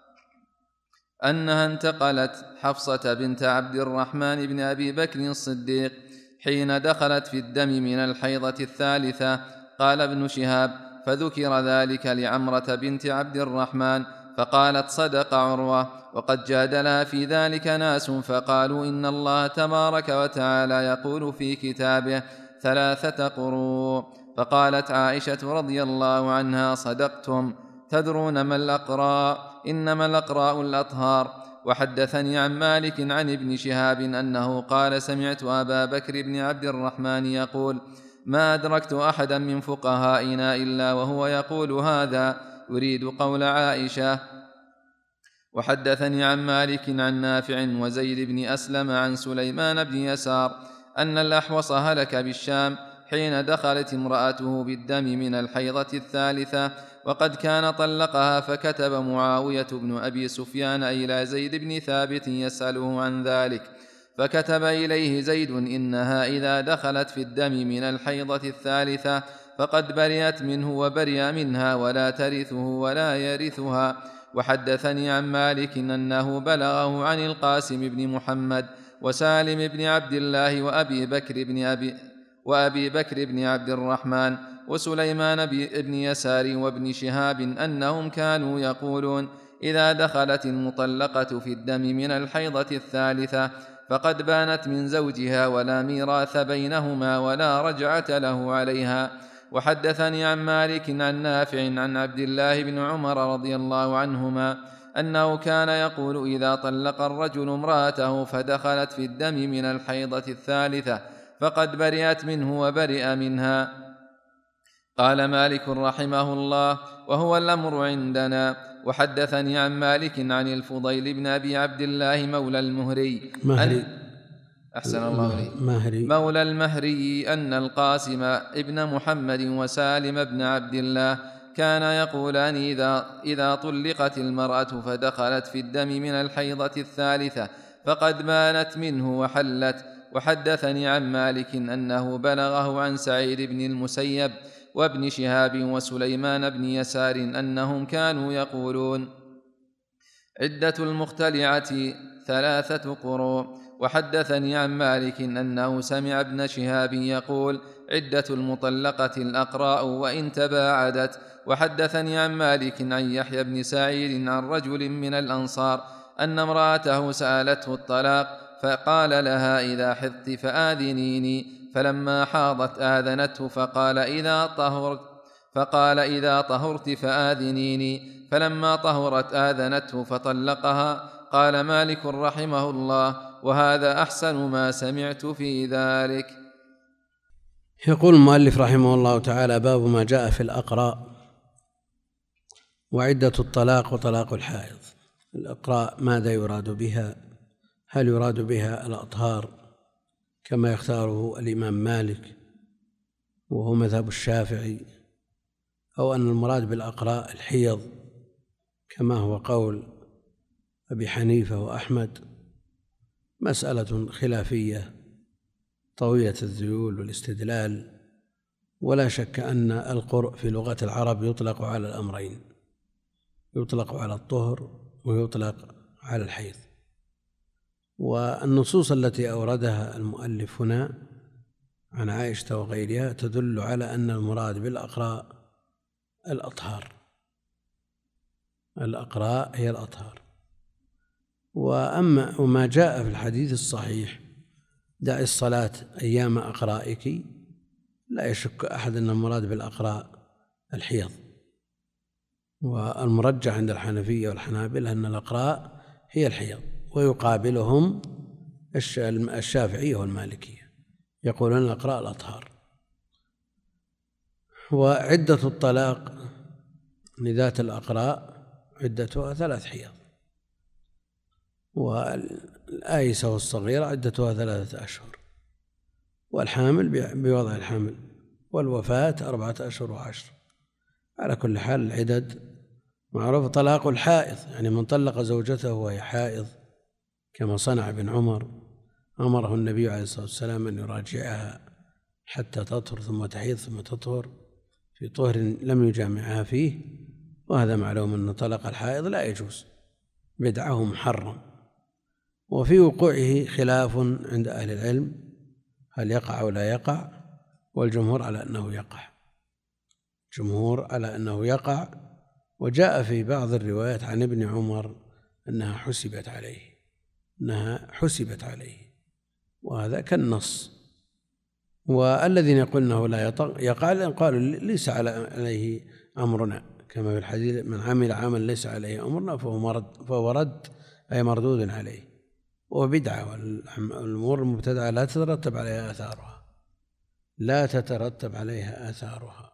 أنها انتقلت حفصة بنت عبد الرحمن بن أبي بكر الصديق حين دخلت في الدم من الحيضة الثالثة. قال ابن شهاب: فذكر ذلك لعمرة بنت عبد الرحمن فقالت: صدق عروة. وقد جادلها في ذلك ناس فقالوا: إن الله تبارك وتعالى يقول في كتابه: ثلاثة قروء. فقالت عائشة رضي الله عنها: صدقتم، تدرون ما الأقراء؟ إنما الأقراء الأطهار. وحدثني عن مالك عن ابن شهاب أنه قال: سمعت أبا بكر بن عبد الرحمن يقول: ما أدركت أحدا من فقهائنا إلا وهو يقول هذا، يريد قول عائشة. وحدثني عن مالك عن نافع وزيد بن أسلم عن سليمان بن يسار أن الأحوص هلك بالشام حين دخلت امرأته بالدم من الحيضة الثالثة، وقد كان طلقها، فكتب معاوية بن أبي سفيان إلى زيد بن ثابت يسأله عن ذلك، فكتب إليه زيد: إنها إذا دخلت في الدم من الحيضة الثالثة فقد برئت منه وبرئ منها، ولا ترثه ولا يرثها. وحدثني عن مالك أنه بلغه عن القاسم بن محمد وسالم بن عبد الله وأبي بكر بن أبي وأبي بكر بن عبد الرحمن وسليمان بن يسار وابن شهاب أنهم كانوا يقولون: إذا دخلت المطلقة في الدم من الحيضة الثالثة فقد بانت من زوجها، ولا ميراث بينهما ولا رجعة له عليها. وحدثني عن مالك عن نافع عن عبد الله بن عمر رضي الله عنهما أنه كان يقول: إذا طلق الرجل امرأته فدخلت في الدم من الحيضة الثالثة فقد برئت منه وبرئ منها. قال مالك رحمه الله: وهو الأمر عندنا. وحدثني عن مالك عن الفضيل بن أبي عبد الله مولى المهري مهري أحسن الله إليك مهري مولى المهري أن القاسم ابن محمد وسالم بن عبد الله كان يقولان: إذا, إذا طلقت المرأة فدخلت في الدم من الحيضة الثالثة فقد بانت منه وحلت. وحدثني عن مالك أنه بلغه عن سعيد بن المسيب وابن شهاب وسليمان بن يسار أنهم كانوا يقولون: عدة المختلعة ثلاثة قروء. وحدثني عن مالك أنه سمع ابن شهاب يقول: عدة المطلقة الأقراء وإن تباعدت. وحدثني عن مالك عن يحيى بن سعيد عن رجل من الأنصار أن امرأته سألته الطلاق فقال لها إذا حضت فآذنيني، فلما حاضت آذنته فقال إذا طهرت فقال إذا طهرت فآذنيني، فلما طهرت آذنته فطلقها. قال مالك رحمه الله: وهذا أحسن ما سمعت في ذلك. يقول المؤلف رحمه الله تعالى: باب ما جاء في الأقراء وعدة الطلاق وطلاق الحائض. الأقراء ماذا يراد بها؟ هل يراد بها الأطهار كما يختاره الإمام مالك وهو مذهب الشافعي، أو أن المراد بالأقراء الحيض كما هو قول أبي حنيفة وأحمد؟ مسألة خلافية طويلة الذيول والاستدلال، ولا شك أن القرء في لغة العرب يطلق على الأمرين، يطلق على الطهر ويطلق على الحيض. والنصوص التي أوردها المؤلف هنا عن عائشة وغيرها تدل على أن المراد بالأقراء الأطهار، الأقراء هي الأطهار. وأما وما جاء في الحديث الصحيح: دع الصلاة أيام أقرائك، لا يشك أحد أن المراد بالأقراء الحيض. والمرجح عند الحنفية والحنابلة أن الأقراء هي الحيض، ويقابلهم الشافعية والمالكية يقولون الأقراء الأطهار. وعدة الطلاق لذات الأقراء عدتها ثلاث حيض، والآيسة والصغيرة عدتها ثلاثة أشهر، والحامل بوضع الحمل، والوفاة أربعة أشهر وعشر. على كل حال العدد معروف. طلاق الحائض يعني من طلق زوجته وهي حائض كما صنع ابن عمر، أمره النبي عليه الصلاة والسلام أن يراجعها حتى تطهر ثم تحيض ثم تطهر في طهر لم يجامعها فيه، وهذا معلوم أن طلاق الحائض لا يجوز، بدعه محرم. وفي وقوعه خلاف عند أهل العلم هل يقع أو لا يقع، والجمهور على أنه يقع، جمهور على أنه يقع. وجاء في بعض الروايات عن ابن عمر أنها حسبت عليه، أنها حسبت عليه، وهذا كالنص. والذين يقولون أنه لا يقع قالوا ليس عليه أمرنا، كما في الحديث: من عمل عمل ليس عليه أمرنا فهو مرد، فهو رد أي مردود عليه. وبدعة، والأمور المبتدعة لا تترتب عليها آثارها، لا تترتب عليها آثارها.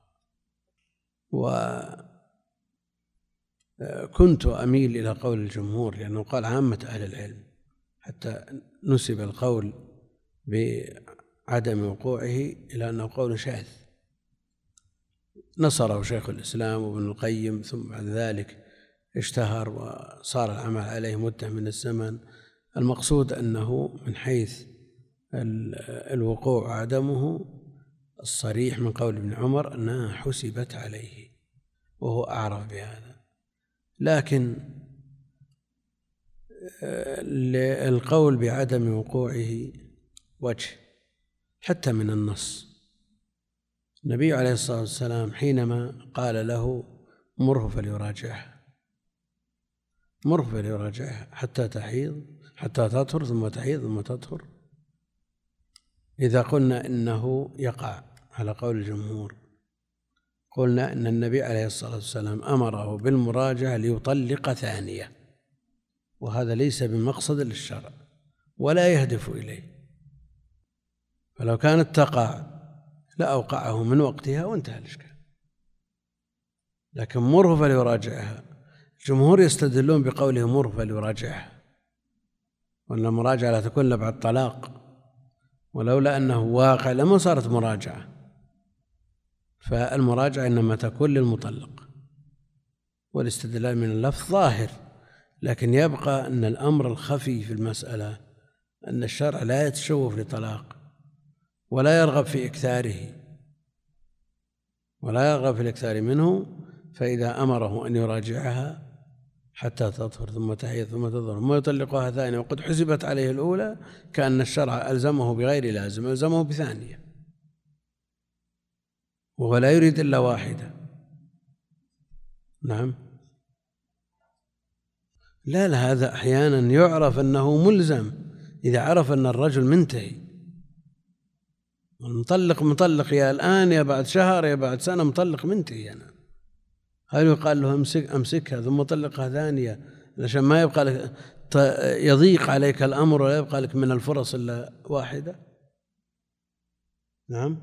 وكنت أميل إلى قول الجمهور، لأنه قال عامة أهل العلم، حتى نسب القول بعدم وقوعه إلى أنه قول شاذ نصره شيخ الإسلام وابن القيم، ثم بعد ذلك اشتهر وصار العمل عليه مدة من الزمن. المقصود أنه من حيث الوقوع وعدمه الصريح من قول ابن عمر أنها حسبت عليه، وهو أعرف بهذا. لكن القول بعدم وقوعه وجه حتى من النص. النبي عليه الصلاة والسلام حينما قال له: مره فليراجعها، مره فليراجعها حتى تحيض، حتى تطهر ثم تحيض ثم تطهر. إذا قلنا إنه يقع على قول الجمهور، قلنا إن النبي عليه الصلاة والسلام أمره بالمراجعة ليطلق ثانية، وهذا ليس بمقصد للشرع ولا يهدف إليه، فلو كانت تقع لأوقعه من وقتها وانتهى الإشكال. لكن مره فليراجعها، الجمهور يستدلون بقوله مره فليراجعها، وأن المراجعة لا تكون إلا بعد الطلاق، ولولا أنه واقع لما صارت مراجعة، فالمراجعة إنما تكون للمطلق، والاستدلال من اللفظ ظاهر. لكن يبقى أن الأمر الخفي في المسألة أن الشرع لا يتشوف لطلاق ولا يرغب في إكثاره، ولا يرغب في الإكثار منه. فإذا أمره أن يراجعها حتى تطهر ثم تحيض ثم تطهر ثم يطلقها ثانية وقد حسبت عليه الأولى، كأن الشرع ألزمه بغير لازم، ألزمه بثانية، وهو لا يريد إلا واحدة. نعم، لا لا هذا أحيانا يعرف أنه ملزم إذا عرف أن الرجل منتهي، المطلق مطلق يا الآن يا بعد شهر يا بعد سنة، مطلق منتهي أنا، هل يقال له امسك امسكها ثم طلقها ثانية عشان ما يبقى لك يضيق عليك الأمر ولا يبقى لك من الفرص إلا واحدة؟ نعم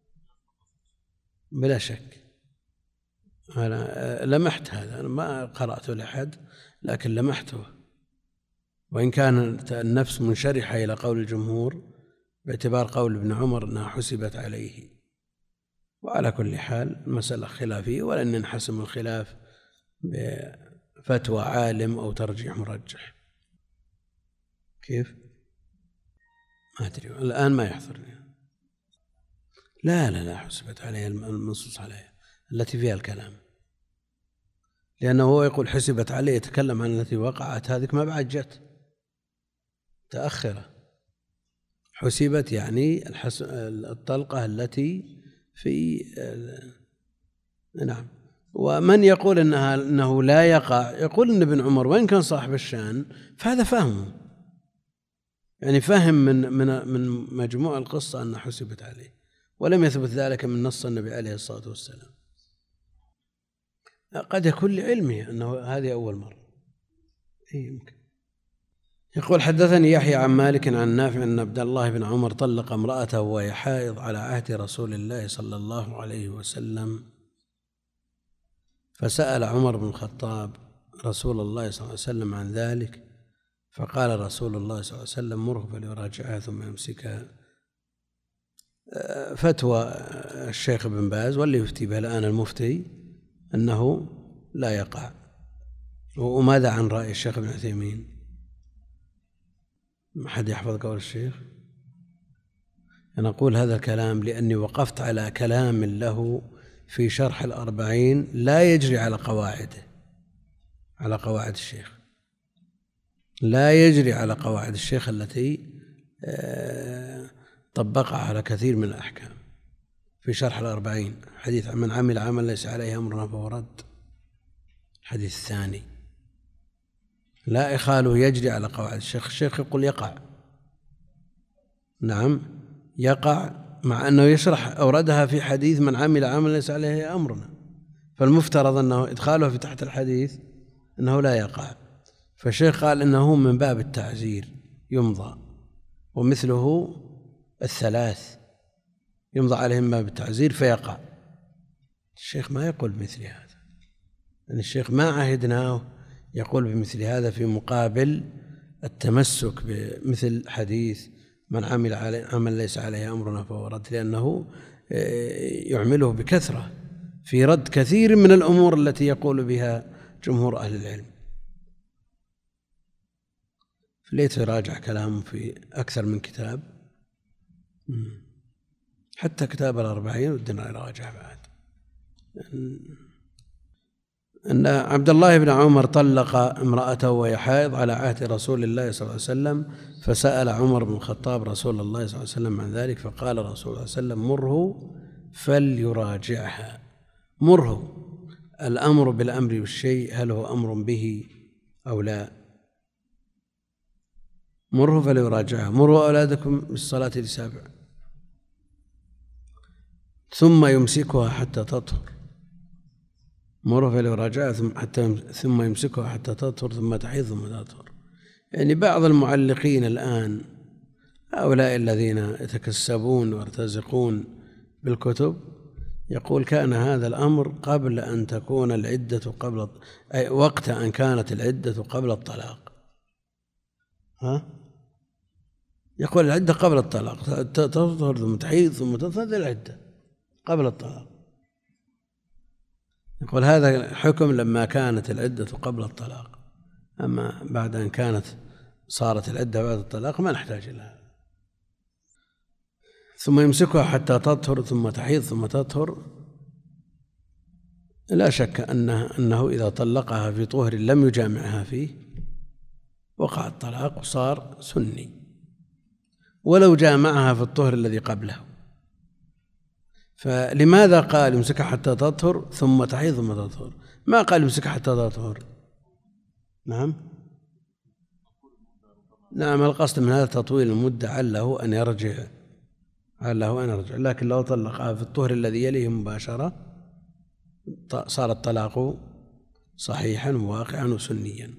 بلا شك. أنا لمحت هذا، أنا ما قرأته لأحد لكن لمحته، وإن كانت النفس منشرحة إلى قول الجمهور باعتبار قول ابن عمر أنها حسبت عليه. وعلى كل حال المسألة خلافية، ولن ينحسم الخلاف بفتوى عالم أو ترجيح مرجح. كيف؟ ما أدري الآن ما يحضرني. لا لا لا حسبت عليها المنصوص عليها التي فيها الكلام، لأنه هو يقول حسبت عليه، يتكلم عن التي وقعت، هذيك ما بعد جت تأخرة. حسبت يعني الطلقة التي في نعم. ومن يقول إنها إنه لا يقع يقول إن ابن عمر وإن كان صاحب الشأن فهذا فهمه، يعني فهم من من من مجموع القصة أن حسبت عليه، ولم يثبت ذلك من نص النبي عليه الصلاة والسلام. قد يكون لعلمه أنه هذه أول مرة. إيه يمكن. يقول حدثني يحيى عن مالك عن نافع أن عبد الله بن عمر طلق امرأته وهي حائض على عهد رسول الله صلى الله عليه وسلم، فسأل عمر بن الخطاب رسول الله صلى الله عليه وسلم عن ذلك، فقال رسول الله صلى الله عليه وسلم مره فليراجعها ثم يمسكها. فتوى الشيخ ابن باز واللي يفتي بها الآن المفتي أنه لا يقع. وماذا عن رأي الشيخ ابن عثيمين؟ ما حد يحفظ قول الشيخ؟ أنا أقول هذا الكلام لأني وقفت على كلام له في شرح الأربعين لا يجري على قواعده، على قواعد الشيخ، لا يجري على قواعد الشيخ التي طبقها على كثير من الأحكام. في شرح الأربعين حديث من عمل عمل ليس عليه أمرنا فهو رد، الحديث الثاني لا إخاله يجري على قواعد الشيخ. الشيخ يقول يقع، نعم يقع، مع أنه يشرح أوردها في حديث من عمل عمل ليس عليه أمرنا، فالمفترض أنه إدخاله في تحت الحديث أنه لا يقع. فالشيخ قال إنه من باب التعزير يمضى، ومثله الثلاث يمضى عليهم من باب التعزير فيقع. الشيخ ما يقول بمثل هذا، يعني الشيخ ما عهدناه يقول بمثل هذا في مقابل التمسك بمثل حديث من عمل عمل ليس عليه أمرنا فهو رد، لأنه يعمله بكثرة في رد كثير من الأمور التي يقول بها جمهور أهل العلم. فليت يراجع كلامه في أكثر من كتاب، حتى كتاب الأربعين ودنا يراجع بعد. أن عبد الله بن عمر طلق امرأته وهي حائض على عهد رسول الله صلى الله عليه وسلم، فسأل عمر بن الخطاب رسول الله صلى الله عليه وسلم عن ذلك، فقال رسول الله صلى الله عليه وسلم مره فليراجعها. مره، الأمر بالأمر بالشيء هل هو أمر به أو لا؟ مره فليراجعها. مروا أولادكم بالصلاة لسبع ثم يمسكها حتى تطهر. مره فليراجعها ثم حتى ثم يمسكها حتى تطهر ثم تحيض ثم تطهر. يعني بعض المعلقين الآن هؤلاء الذين يتكسبون ويرتزقون بالكتب يقول كان هذا الأمر قبل أن تكون العدة قبل أي وقت أن كانت العدة قبل الطلاق. ها؟ يقول العدة قبل الطلاق، تطهر ثم تحيض ثم تطهر العدة قبل الطلاق. يقول هذا حكم لما كانت العدة قبل الطلاق، أما بعد أن كانت صارت العدة بعد الطلاق ما نحتاج إلى هذا. ثم يمسكها حتى تطهر ثم تحيض ثم تطهر. لا شك أنه, أنه إذا طلقها في طهر لم يجامعها فيه وقع الطلاق وصار سني، ولو جامعها في الطهر الذي قبله. فلماذا قال يمسكها حتى تطهر ثم تحيض ثم تطهر؟ ما قال يمسكها حتى تطهر. نعم نعم، القصد من هذا تطويل المدة عله أن يرجع عله أن يرجع لكن لو طلقها في الطهر الذي يليه مباشرة صار الطلاق صحيحا وواقعا وسنيا.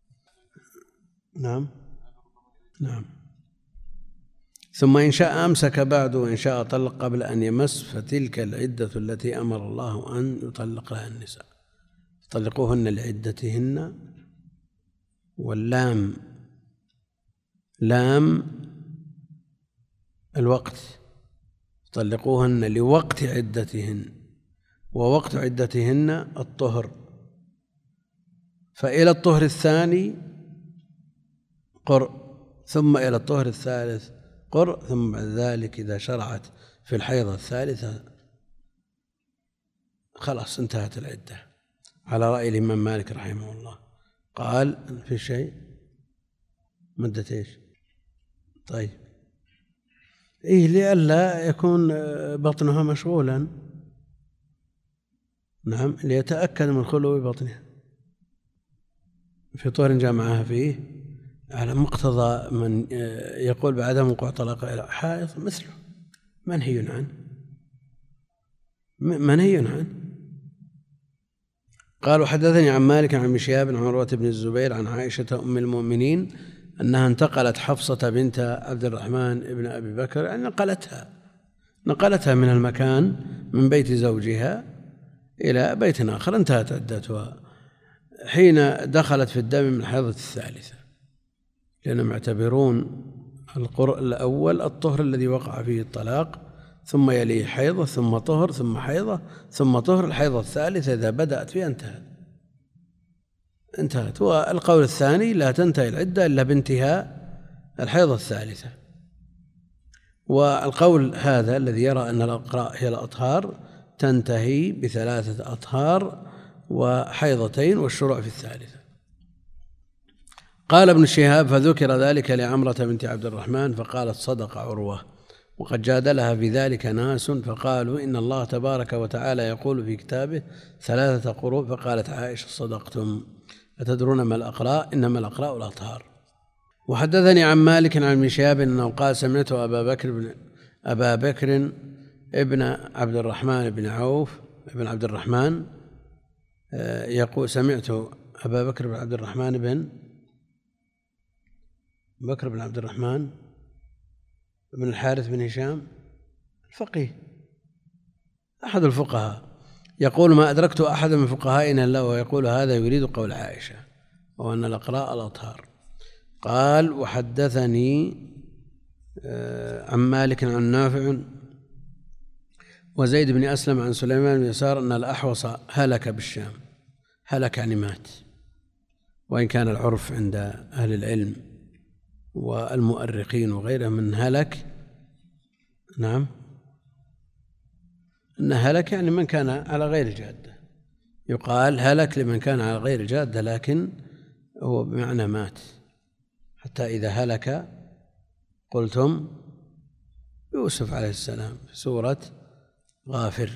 نعم نعم. ثم إن شاء أمسك بعد وإن شاء طلق قبل أن يمس فتلك العدة التي أمر الله أن يطلق لها النساء، طلقوهن لعدتهن، واللام لام الوقت، طلقوهن لوقت عدتهن، ووقت عدتهن الطهر، فإلى الطهر الثاني قرء، ثم إلى الطهر الثالث قرء، ثم بعد ذلك إذا شرعت في الحيضة الثالثة خلاص انتهت العدة، على رأي الإمام مالك رحمه الله. قال في شيء مدة إيش؟ طيب إيه لئلا يكون بطنها مشغولا، نعم، ليتأكد من خلو بطنها في طهر جامعها فيه، على مقتضى من يقول بعدم وقوع طلاق حائض مثله منهي عنه منهي عنه. قالوا حدثني عن مالك عن شهاب عن عروة بن الزبير عن عائشة أم المؤمنين أنها انتقلت حفصة بنت عبد الرحمن ابن أبي بكر، يعني نقلتها نقلتها من المكان من بيت زوجها إلى بيت آخر، انتهت عدتها حين دخلت في الدم من الحيضة الثالثة، لأنهم يعتبرون القرء الأول الطهر الذي وقع فيه الطلاق، ثم يليه حيضة، ثم طهر، ثم حيضة، ثم طهر. الحيضة الثالثة إذا بدأت فيها انتهت انتهت والقول الثاني لا تنتهي العدة إلا بانتهاء الحيضة الثالثة. والقول هذا الذي يرى أن الأقراء هي الأطهار تنتهي بثلاثة أطهار وحيضتين والشروع في الثالثة. قال ابن شهاب فذكر ذلك لعمرة بنت عبد الرحمن فقالت صدق عروة، وقد جادلها في ذلك ناس فقالوا إن الله تبارك وتعالى يقول في كتابه ثلاثة قروء، فقالت عائشة صدقتم، أتدرون ما الأقراء؟ إنما الأقراء الأطهار. وحدثني عن مالك عن ابن شهاب أنه قال سمعت أبا بكر بن أبا بكر ابن عبد الرحمن بن عوف ابن عبد الرحمن يقول سمعت أبا بكر بن عبد الرحمن بن بكر بن عبد الرحمن بن الحارث بن هشام الفقيه أحد الفقهاء يقول ما أدركت أحد من فقهائنا إلا ويقول هذا يريد قول عائشة وأن الأقراء الأطهار. قال وحدثني عن مالك عن نافع وزيد بن أسلم عن سليمان بن يسار أن الأحوص هلك بالشام، هلك يعني مات، وإن كان العرف عند أهل العلم والمؤرخين وغيرهم من هلك، نعم، أن هلك يعني من كان على غير الجادة، يقال هلك لمن كان على غير الجادة، لكن هو بمعنى مات. حتى إذا هلك قلتم يوسف عليه السلام في سورة غافر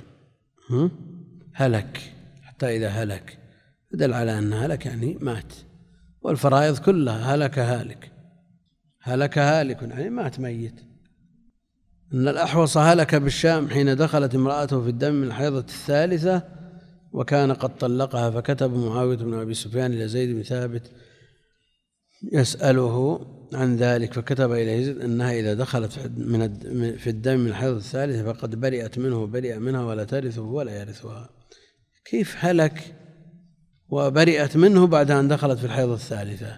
هلك، حتى إذا هلك دل على أن هلك يعني مات. والفرائض كلها هلك هالك، هلك هالك يعني مات ميت. أن الأحوص هلك بالشام حين دخلت امرأته في الدم من الحيضة الثالثة وكان قد طلقها، فكتب معاوية بن أبي سفيان إلى زيد بن ثابت يسأله عن ذلك، فكتب إليه زيد أنها إذا دخلت في الدم من الحيضة الثالثة فقد برئت منه وبرئ منها ولا ترثه ولا يرثها. كيف هلك وبرئت منه بعد أن دخلت في الحيضة الثالثة؟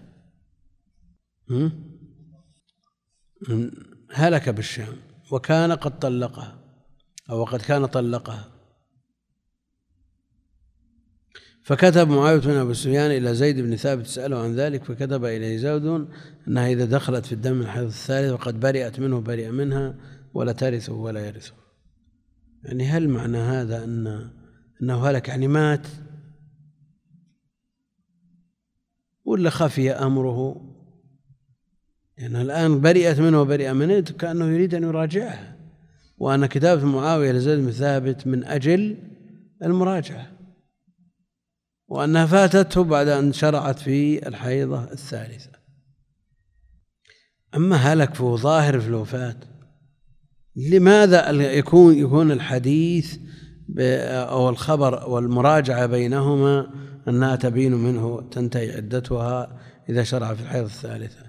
هلك بالشام وكان قد طلقها أو قد كان طلقها، فكتب معاوية بن أبي سفيان إلى زيد بن ثابت يسأله عن ذلك، فكتب إليه زيد أنها إذا دخلت في الدم من الحيض الثالث وقد برئت منه برئ منها ولا ترثه ولا يرثه. يعني هل معنى هذا أن أنه هلك يعني مات، ولا خفي أمره؟ يعني الآن برئت منه وبرئ منه كأنه يريد أن يراجعها، وأن كتابة معاوية لزيد بن ثابت من أجل المراجعة، وأنها فاتته بعد أن شرعت في الحيضة الثالثة. أما هلك فهو ظاهر في الوفاة، لماذا يكون يكون الحديث أو الخبر والمراجعة بينهما أنها تبين منه تنتهي عدتها إذا شرع في الحيض الثالثة؟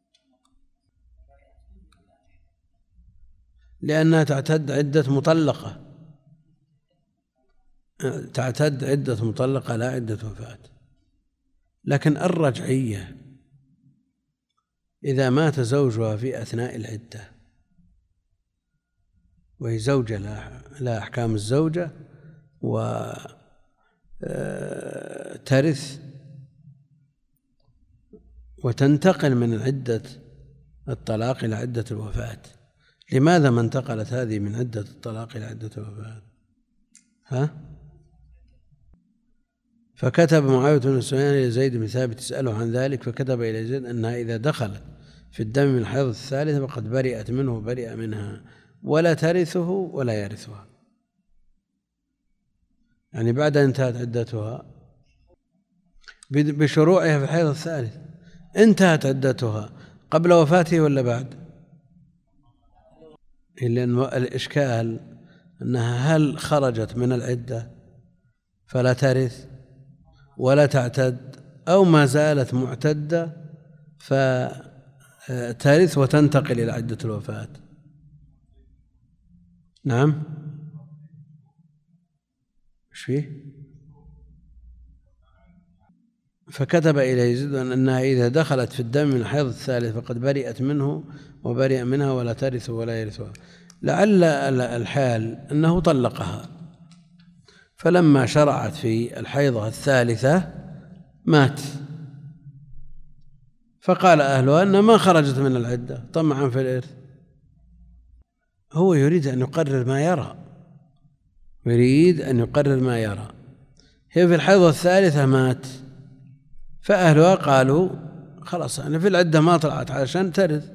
لأنها تعتد عدة مطلقة، تعتد عدة مطلقة لا عدة وفاة. لكن الرجعية إذا مات زوجها في أثناء العدة وهي زوجة لها أحكام الزوجة وترث وتنتقل من عدة الطلاق إلى عدة الوفاة، لماذا ما انتقلت هذه من عدة الطلاق إلى عدة الوفاة؟ ها؟ فكتب معاوية بن سفيان إلى زيد بن ثابت يسأله عن ذلك، فكتب إلى زيد أنها إذا دخلت في الدم من الحيض الثالثة فقد برئت منه وبرئ منها ولا ترثه ولا يرثها، يعني بعد أن انتهت عدتها بشروعها في الحيض الثالث. انتهت عدتها قبل وفاته ولا بعد؟ لأن الإشكال أنها هل خرجت من العدة فلا ترث ولا تعتد، أو ما زالت معتدة فترث وتنتقل إلى عدة الوفاة؟ نعم، ايش فيه؟ فكتب إلى يزيد أنها إذا دخلت في الدم من الحيض الثالث فقد برئت منه وبرئ منها ولا ترث ولا يرثها. لعل الحال أنه طلقها، فلما شرعت في الحيضة الثالثة مات، فقال أهلها أنها ما خرجت من العدة طمعا في الإرث. هو يريد أن يقرر ما يرى، يريد أن يقرر ما يرى. هي في الحيضة الثالثة مات، فأهلها قالوا خلاص أنا في العدة ما طلعت عشان ترث،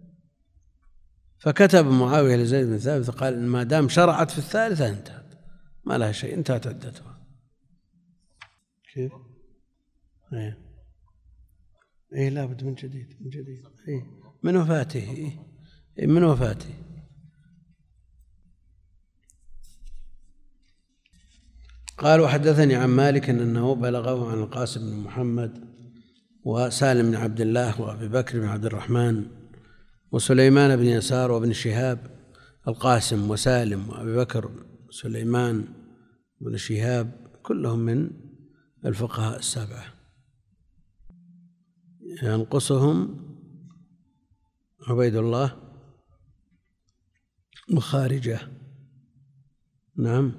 فكتب معاوية لزيد بن ثابت قال ما دام شرعت في الثالثة انتهت، ما لها شيء، انتهت عدتها. كيف؟ ايه ايه لابد من جديد، من جديد ايه من وفاته، إيه من وفاته. قال وحدثني عن مالك أنه بلغه عن القاسم بن محمد وسالم بن عبد الله وأبي بكر بن عبد الرحمن وسليمان بن يسار وابن شهاب، القاسم وسالم وأبي بكر وسليمان بن شهاب كلهم من الفقهاء السبعة، ينقصهم عبيد الله وخارجة. نعم،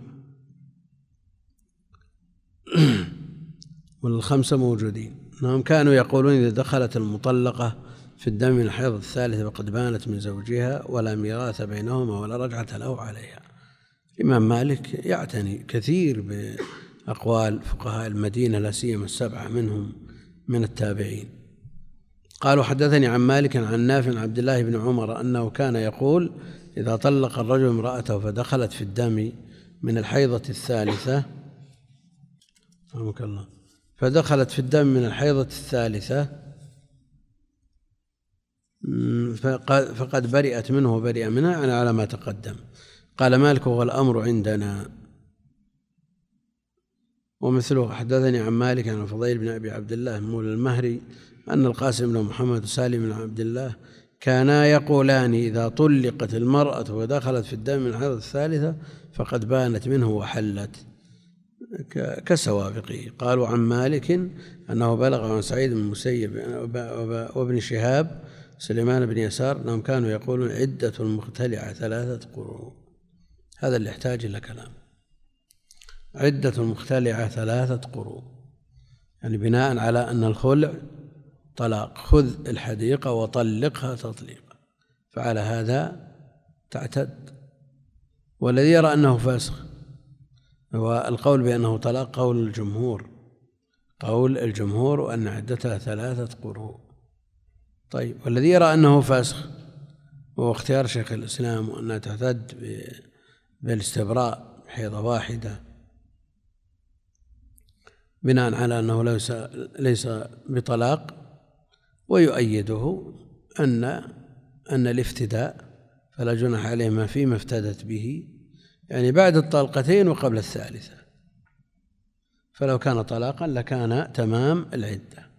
والخمسة موجودين. نعم، كانوا يقولون إذا دخلت المطلقة في الدم من الحيض الثالث فقد بانت من زوجها ولا ميراث بينهما ولا رجعة له عليها. الإمام مالك يعتني كثير بأقوال فقهاء المدينة لا سيما السبعة منهم من التابعين. قالوا حدثني عن مالك عن نافع عن عبد الله بن عمر أنه كان يقول إذا طلق الرجل امرأته فدخلت في الدم من الحيضة الثالثة رحمك الله فدخلت في الدم من الحيضة الثالثة فقد برئت منه وبرئ منها، يعني على ما تقدم. قال مالك وهو الأمر عندنا. ومثله حدثني عن مالك عن الفضيل بن أبي عبد الله مولى المهري أن القاسم بن محمد وسالم بن عبد الله كانا يقولان إذا طلقت المرأة ودخلت في الدم من الحيضة الثالثة فقد بانت منه وحلت كسوابقه. قالوا عن مالك أنه بلغ عن سعيد بن المسيب وابن شهاب سليمان بن يسار أنهم كانوا يقولون عدة المختلعة ثلاثة قروء. هذا اللي يحتاج إلى كلام. عدة المختلعة ثلاثة قروء، يعني بناء على أن الخلع طلاق، خذ الحديقة وطلقها تطليقا، فعلى هذا تعتد. والذي يرى أنه فاسخ والقول بأنه طلاق قول الجمهور، قول الجمهور وأن عدتها ثلاثة قروء. طيب، والذي يرى أنه فاسخ هو اختيار شيخ الإسلام وأنها تعتد بالاستبراء حيضة واحدة بناء على أنه ليس ليس بطلاق، ويؤيده أن أن الافتداء فلا جناح عليهما فيما افتدت به، يعني بعد الطلقتين وقبل الثالثة، فلو كان طلاقا لكان تمام العدة.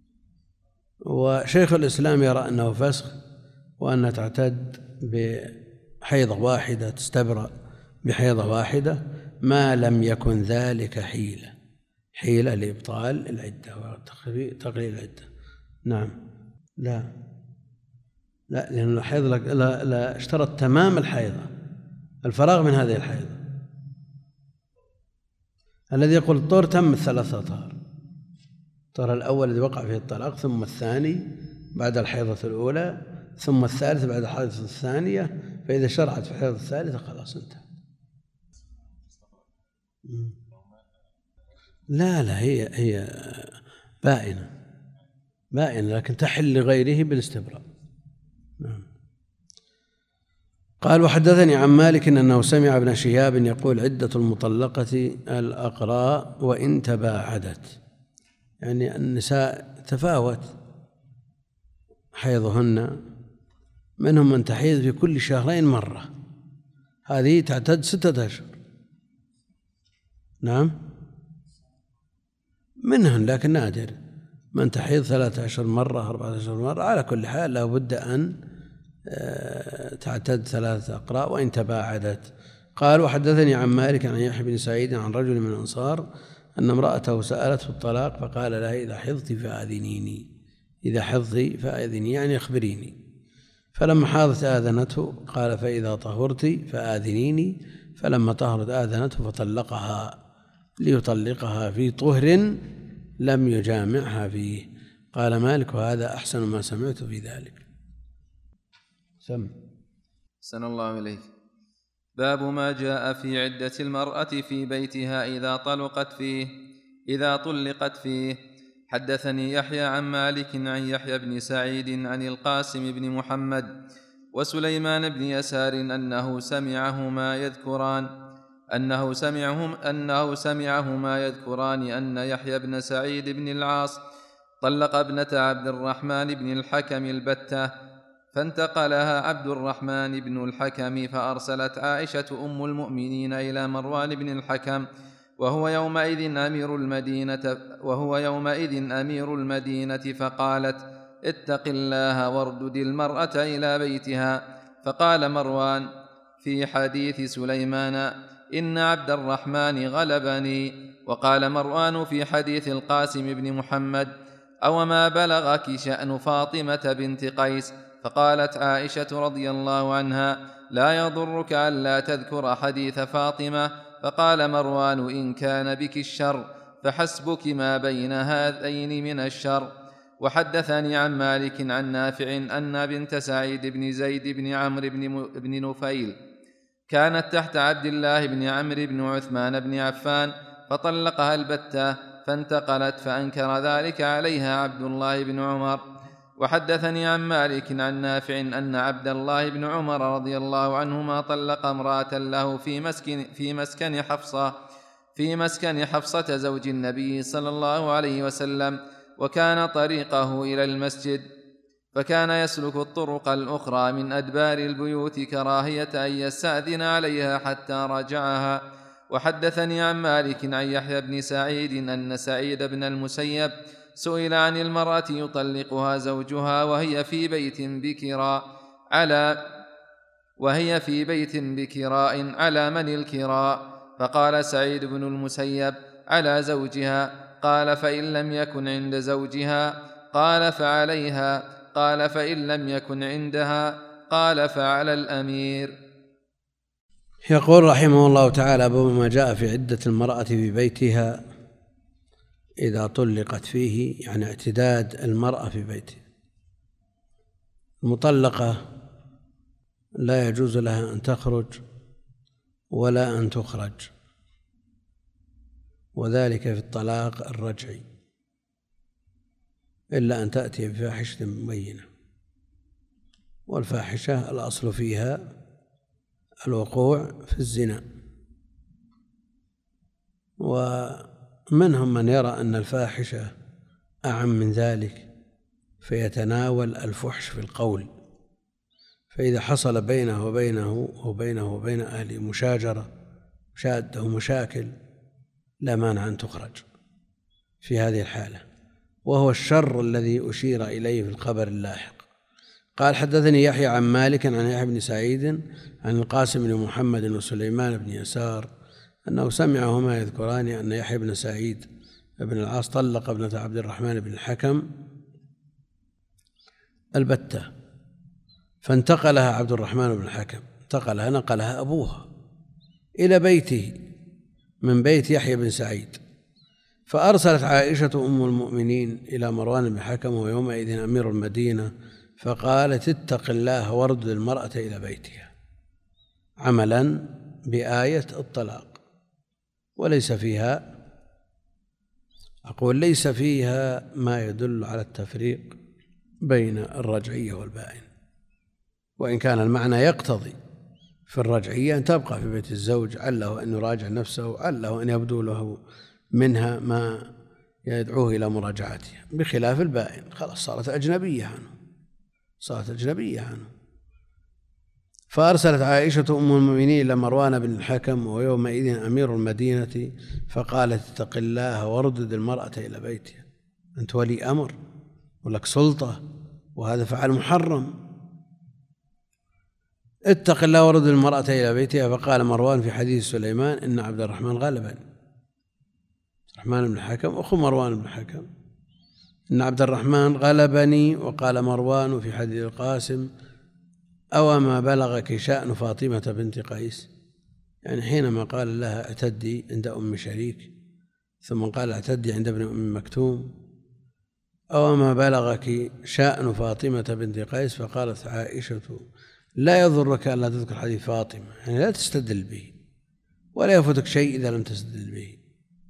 وشيخ الإسلام يرى أنه فسخ، وأن تعتد بحيضة واحدة، تستبرأ بحيضة واحدة ما لم يكن ذلك حيلة حيلة لإبطال العدة وتقليل العدة. نعم. لا لا لأن الحيض لا, لا اشترط تمام الحيضة، الفراغ من هذه الحيضة. الذي يقول الطهر تم الثلاثة أطهار، الطهر الأول الذي وقع فيه الطلاق، ثم الثاني بعد الحيضة الأولى، ثم الثالث بعد الحيضة الثانية، فإذا شرعت في الحيضة الثالثة خلاص انتهى. لا لا هي هي بائنة بائنة لكن تحل لغيره بالاستبراء. نعم. قال وحدثني عن مالك أنه سمع ابن شهاب يقول عدة المطلقة الأقراء وإن تباعدت، يعني النساء تفاوت حيضهن، منهم من تحيض في كل شهرين مرة، هذه تعتد ستة أشهر. نعم منهن، لكن نادر من تحيض ثلاثة أشهر مرة، أربعة أشهر مرة. على كل حال لا بد أن تعتد ثلاثة أقراء وإن تباعدت. قال وحدثني عن مالك عن يحيى بن سعيد عن رجل من الأنصار أن امرأته سألته الطلاق فقال لها إذا حضت فآذنيني، إذا حضت فآذني يعني أخبريني. فلما حاضت آذنته، قال فإذا طهرت فآذنيني، فلما طهرت آذنته فطلقها ليطلقها في طهر لم يجامعها فيه. قال مالك وهذا أحسن ما سمعت في ذلك. سم سن الله إليك. باب ما جاء في عدة المرأة في بيتها إذا طلقت فيه إذا طلقت فيه. حدثني يحيى عن مالك عن يحيى بن سعيد عن القاسم بن محمد وسليمان بن يسار أنه سمعهما يذكران أنه سمعهم أنه سمعهما يذكران أن يحيى بن سعيد بن العاص طلق ابنة عبد الرحمن بن الحكم البتة، فانتقلها عبد الرحمن بن الحكم، فأرسلت عائشة أم المؤمنين إلى مروان بن الحكم وهو يومئذ أمير المدينة وهو يومئذ أمير المدينة فقالت اتق الله واردد المرأة إلى بيتها. فقال مروان في حديث سليمان إن عبد الرحمن غلبني، وقال مروان في حديث القاسم بن محمد أو ما بلغك شأن فاطمة بنت قيس. فقالت عائشة رضي الله عنها لا يضرك ألا تذكر حديث فاطمة. فقال مروان إن كان بك الشر فحسبك ما بين هذين من الشر. وحدثني عن مالك عن نافع أن بنت سعيد بن زيد بن عمرو بن نفيل كانت تحت عبد الله بن عمرو بن عثمان بن عفان فطلقها البتة، فانتقلت فأنكر ذلك عليها عبد الله بن عمر. وحدثني عن مالك عن نافع أن عبد الله بن عمر رضي الله عنهما طلق امرأة له في مسكن في مسكن حفصة في مسكن حفصة زوج النبي صلى الله عليه وسلم، وكان طريقه إلى المسجد، فكان يسلك الطرق الأخرى من أدبار البيوت كراهية أن يستأذن عليها حتى رجعها. وحدثني عن مالك عن يحيى بن سعيد أن سعيد بن المسيب سئل عن المرأة يطلقها زوجها وهي في بيت بكراء على وهي في بيت بكراء على من الكراء؟ فقال سعيد بن المسيب على زوجها. قال فإن لم يكن عند زوجها؟ قال فعليها. قال فإن لم يكن عندها؟ قال فعلى الأمير. يقول رحمه الله تعالى باب ما جاء في عدة المرأة في بيتها إذا طلقت فيه، يعني اعتداد المرأة في بيتها. المطلقة لا يجوز لها أن تخرج ولا أن تخرج، وذلك في الطلاق الرجعي، إلا أن تأتي بفاحشة مبينة، والفاحشة الأصل فيها الوقوع في الزنا. ومنهم من يرى أن الفاحشة أعم من ذلك فيتناول الفحش في القول، فإذا حصل بينه وبينه وبينه وبين أهله مشاجرة شادة ومشاكل لا مانع أن تخرج في هذه الحالة، وهو الشر الذي أشير إليه في الخبر اللاحق. قال حدثني يحيى عن مالك عن يحيى بن سعيد عن القاسم بن محمد وسليمان بن يسار أنه سمعهما يذكران أن يحيى بن سعيد بن العاص طلق ابنة عبد الرحمن بن الحكم البتة، فانتقلها عبد الرحمن بن الحكم، انتقلها نقلها أبوها إلى بيته من بيت يحيى بن سعيد، فأرسلت عائشة أم المؤمنين إلى مروان بن الحكم ويومئذ أمير المدينة فقالت اتق الله وارد المرأة إلى بيتها، عملا بآية الطلاق، وليس فيها أقول ليس فيها ما يدل على التفريق بين الرجعية والبائن، وإن كان المعنى يقتضي في الرجعية أن تبقى في بيت الزوج، عله أن يراجع نفسه، عله أن يبدو له منها ما يدعوه إلى مراجعتها، بخلاف البائن خلاص صارت أجنبية عنه صارت أجنبية عنه. فأرسلت عائشة أم المؤمنين إلى مروان بن الحكم ويومئذ أمير المدينة فقالت اتق الله واردد المرأة إلى بيتها، أنت ولي أمر ولك سلطة وهذا فعل محرم، اتق الله واردد المرأة إلى بيتها. فقال مروان في حديث سليمان إن عبد الرحمن غلبني، الرحمن بن الحكم أخو مروان بن الحكم، إن عبد الرحمن غلبني. وقال مروان في حديث القاسم أو ما بلغك شأن فاطمة بنت قيس، يعني حينما قال لها اعتدي عند أم شريك ثم قال اعتدي عند ابن أم مكتوم، أو ما بلغك شأن فاطمة بنت قيس، فقالت عائشة لا يضرك أن لا تذكر حديث فاطمة، يعني لا تستدل به ولا يفوتك شيء إذا لم تستدل به،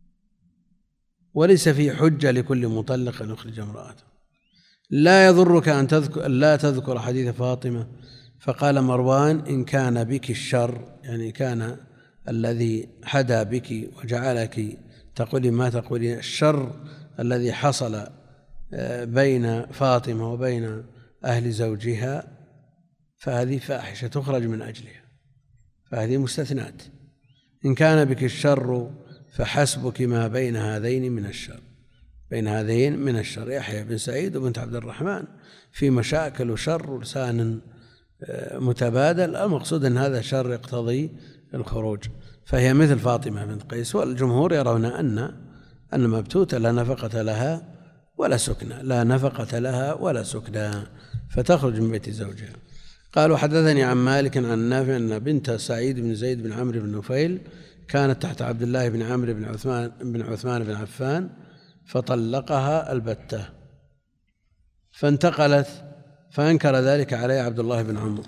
وليس في حجة لكل مطلق أن يخرج امرأته، لا يضرك أن تذكر لا تذكر حديث فاطمة. فقال مروان إن كان بك الشر، يعني كان الذي حدا بك وجعلك تقولي ما تقولين، الشر الذي حصل بين فاطمة وبين أهل زوجها، فهذه فاحشة تخرج من أجلها، فهذه مستثنات. إن كان بك الشر فحسبك ما بين هذين من الشر، بين هذين من الشر يحيى بن سعيد وبنت عبد الرحمن في مشاكل وشر ولسان متبادل، المقصود أن هذا شر يقتضي الخروج، فهي مثل فاطمة بنت قيس. والجمهور يرون أن أن مبتوتة لا نفقة لها ولا سكنى، لا نفقة لها ولا سكنى، فتخرج من بيت زوجها. قالوا حدثني عن مالك عن نافع أن بنت سعيد بن زيد بن عمرو بن نفيل كانت تحت عبد الله بن عمرو بن عثمان بن عثمان بن عفان فطلقها البتة، فانتقلت فأنكر ذلك عليه عبد الله بن عمرو.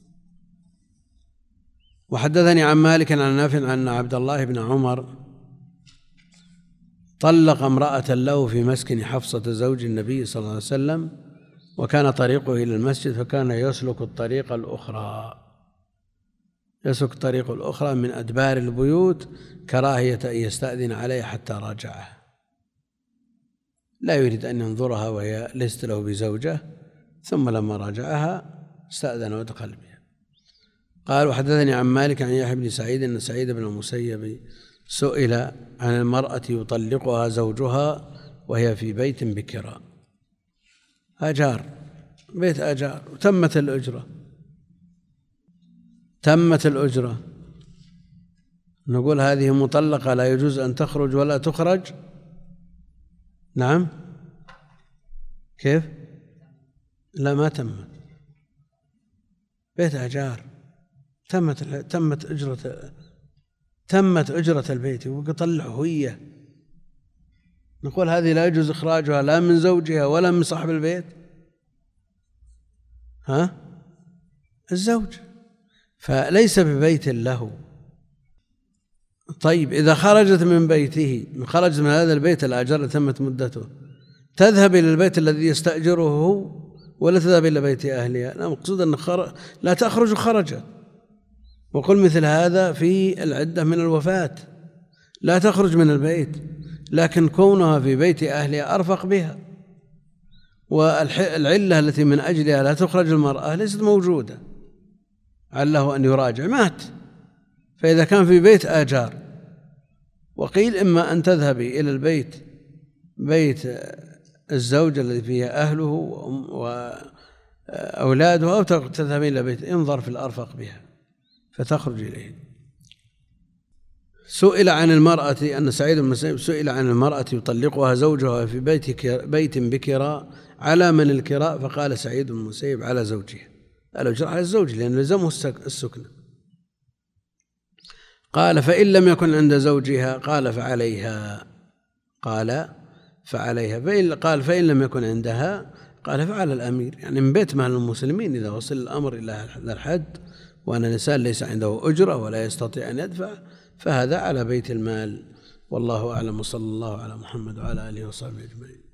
وحدثني عن مالك عن نافع أن عبد الله بن عمر طلق امرأة له في مسكن حفصة زوج النبي صلى الله عليه وسلم، وكان طريقه إلى المسجد، فكان يسلك الطريق الأخرى يسلك الطريق الأخرى من أدبار البيوت كراهية أن يستأذن عليه حتى راجعه، لا يريد أن ينظرها وهي ليست له بزوجة، ثم لما راجعها استأذن ودخل بها. قال وحدثني عن مالك عن يحيى بن سعيد أن سعيد بن المسيب سئل عن المرأة يطلقها زوجها وهي في بيت بكرا، أجار بيت أجار وتمت الأجرة تمت الأجرة نقول هذه مطلقة لا يجوز أن تخرج ولا تخرج؟ نعم كيف؟ لا ما تمت، بيت أجار تمت تمت أجرة تمت أجرة البيت ويطلع هوية، نقول هذه لا يجوز إخراجها لا من زوجها ولا من صاحب البيت، ها الزوج، فليس ببيت له. طيب إذا خرجت من بيته خرجت من هذا البيت الأجر تمت مدته، تذهب إلى البيت الذي يستأجره هو ولا تذهب إلى بيت أهلها؟ لا، مقصود أن خرج لا تخرج خرجت. وقل مثل هذا في العدة من الوفاة، لا تخرج من البيت، لكن كونها في بيت أهلها أرفق بها، والعلة التي من أجلها لا تخرج المرأة ليست موجودة، عله أن يراجع، مات، فإذا كان في بيت آجار، وقيل إما أن تذهبي إلى البيت بيت الزوج الذي فيه أهله وأولاده، أو تذهبين إلى بيت انظر في الأرفق بها فتخرج إليه. سئل عن المرأة أن سعيد بن المسيب سئل عن المرأة يطلقها زوجها في بيت بيت بكراء على من الكراء؟ فقال سعيد بن المسيب على زوجها، الأجر على الزوج لأنه لزمه السكنة. قال فإن لم يكن عند زوجها؟ قال فعليها قال فعليها فإن قال فإن لم يكن عندها؟ قال فعلى الأمير، يعني من بيت مال المسلمين إذا وصل الأمر إلى هذا الحد وأن الإنسان ليس عنده أجرة ولا يستطيع أن يدفع، فهذا على بيت المال. والله أعلم، وصلى الله على محمد وعلى آله وصحبه أجمعين.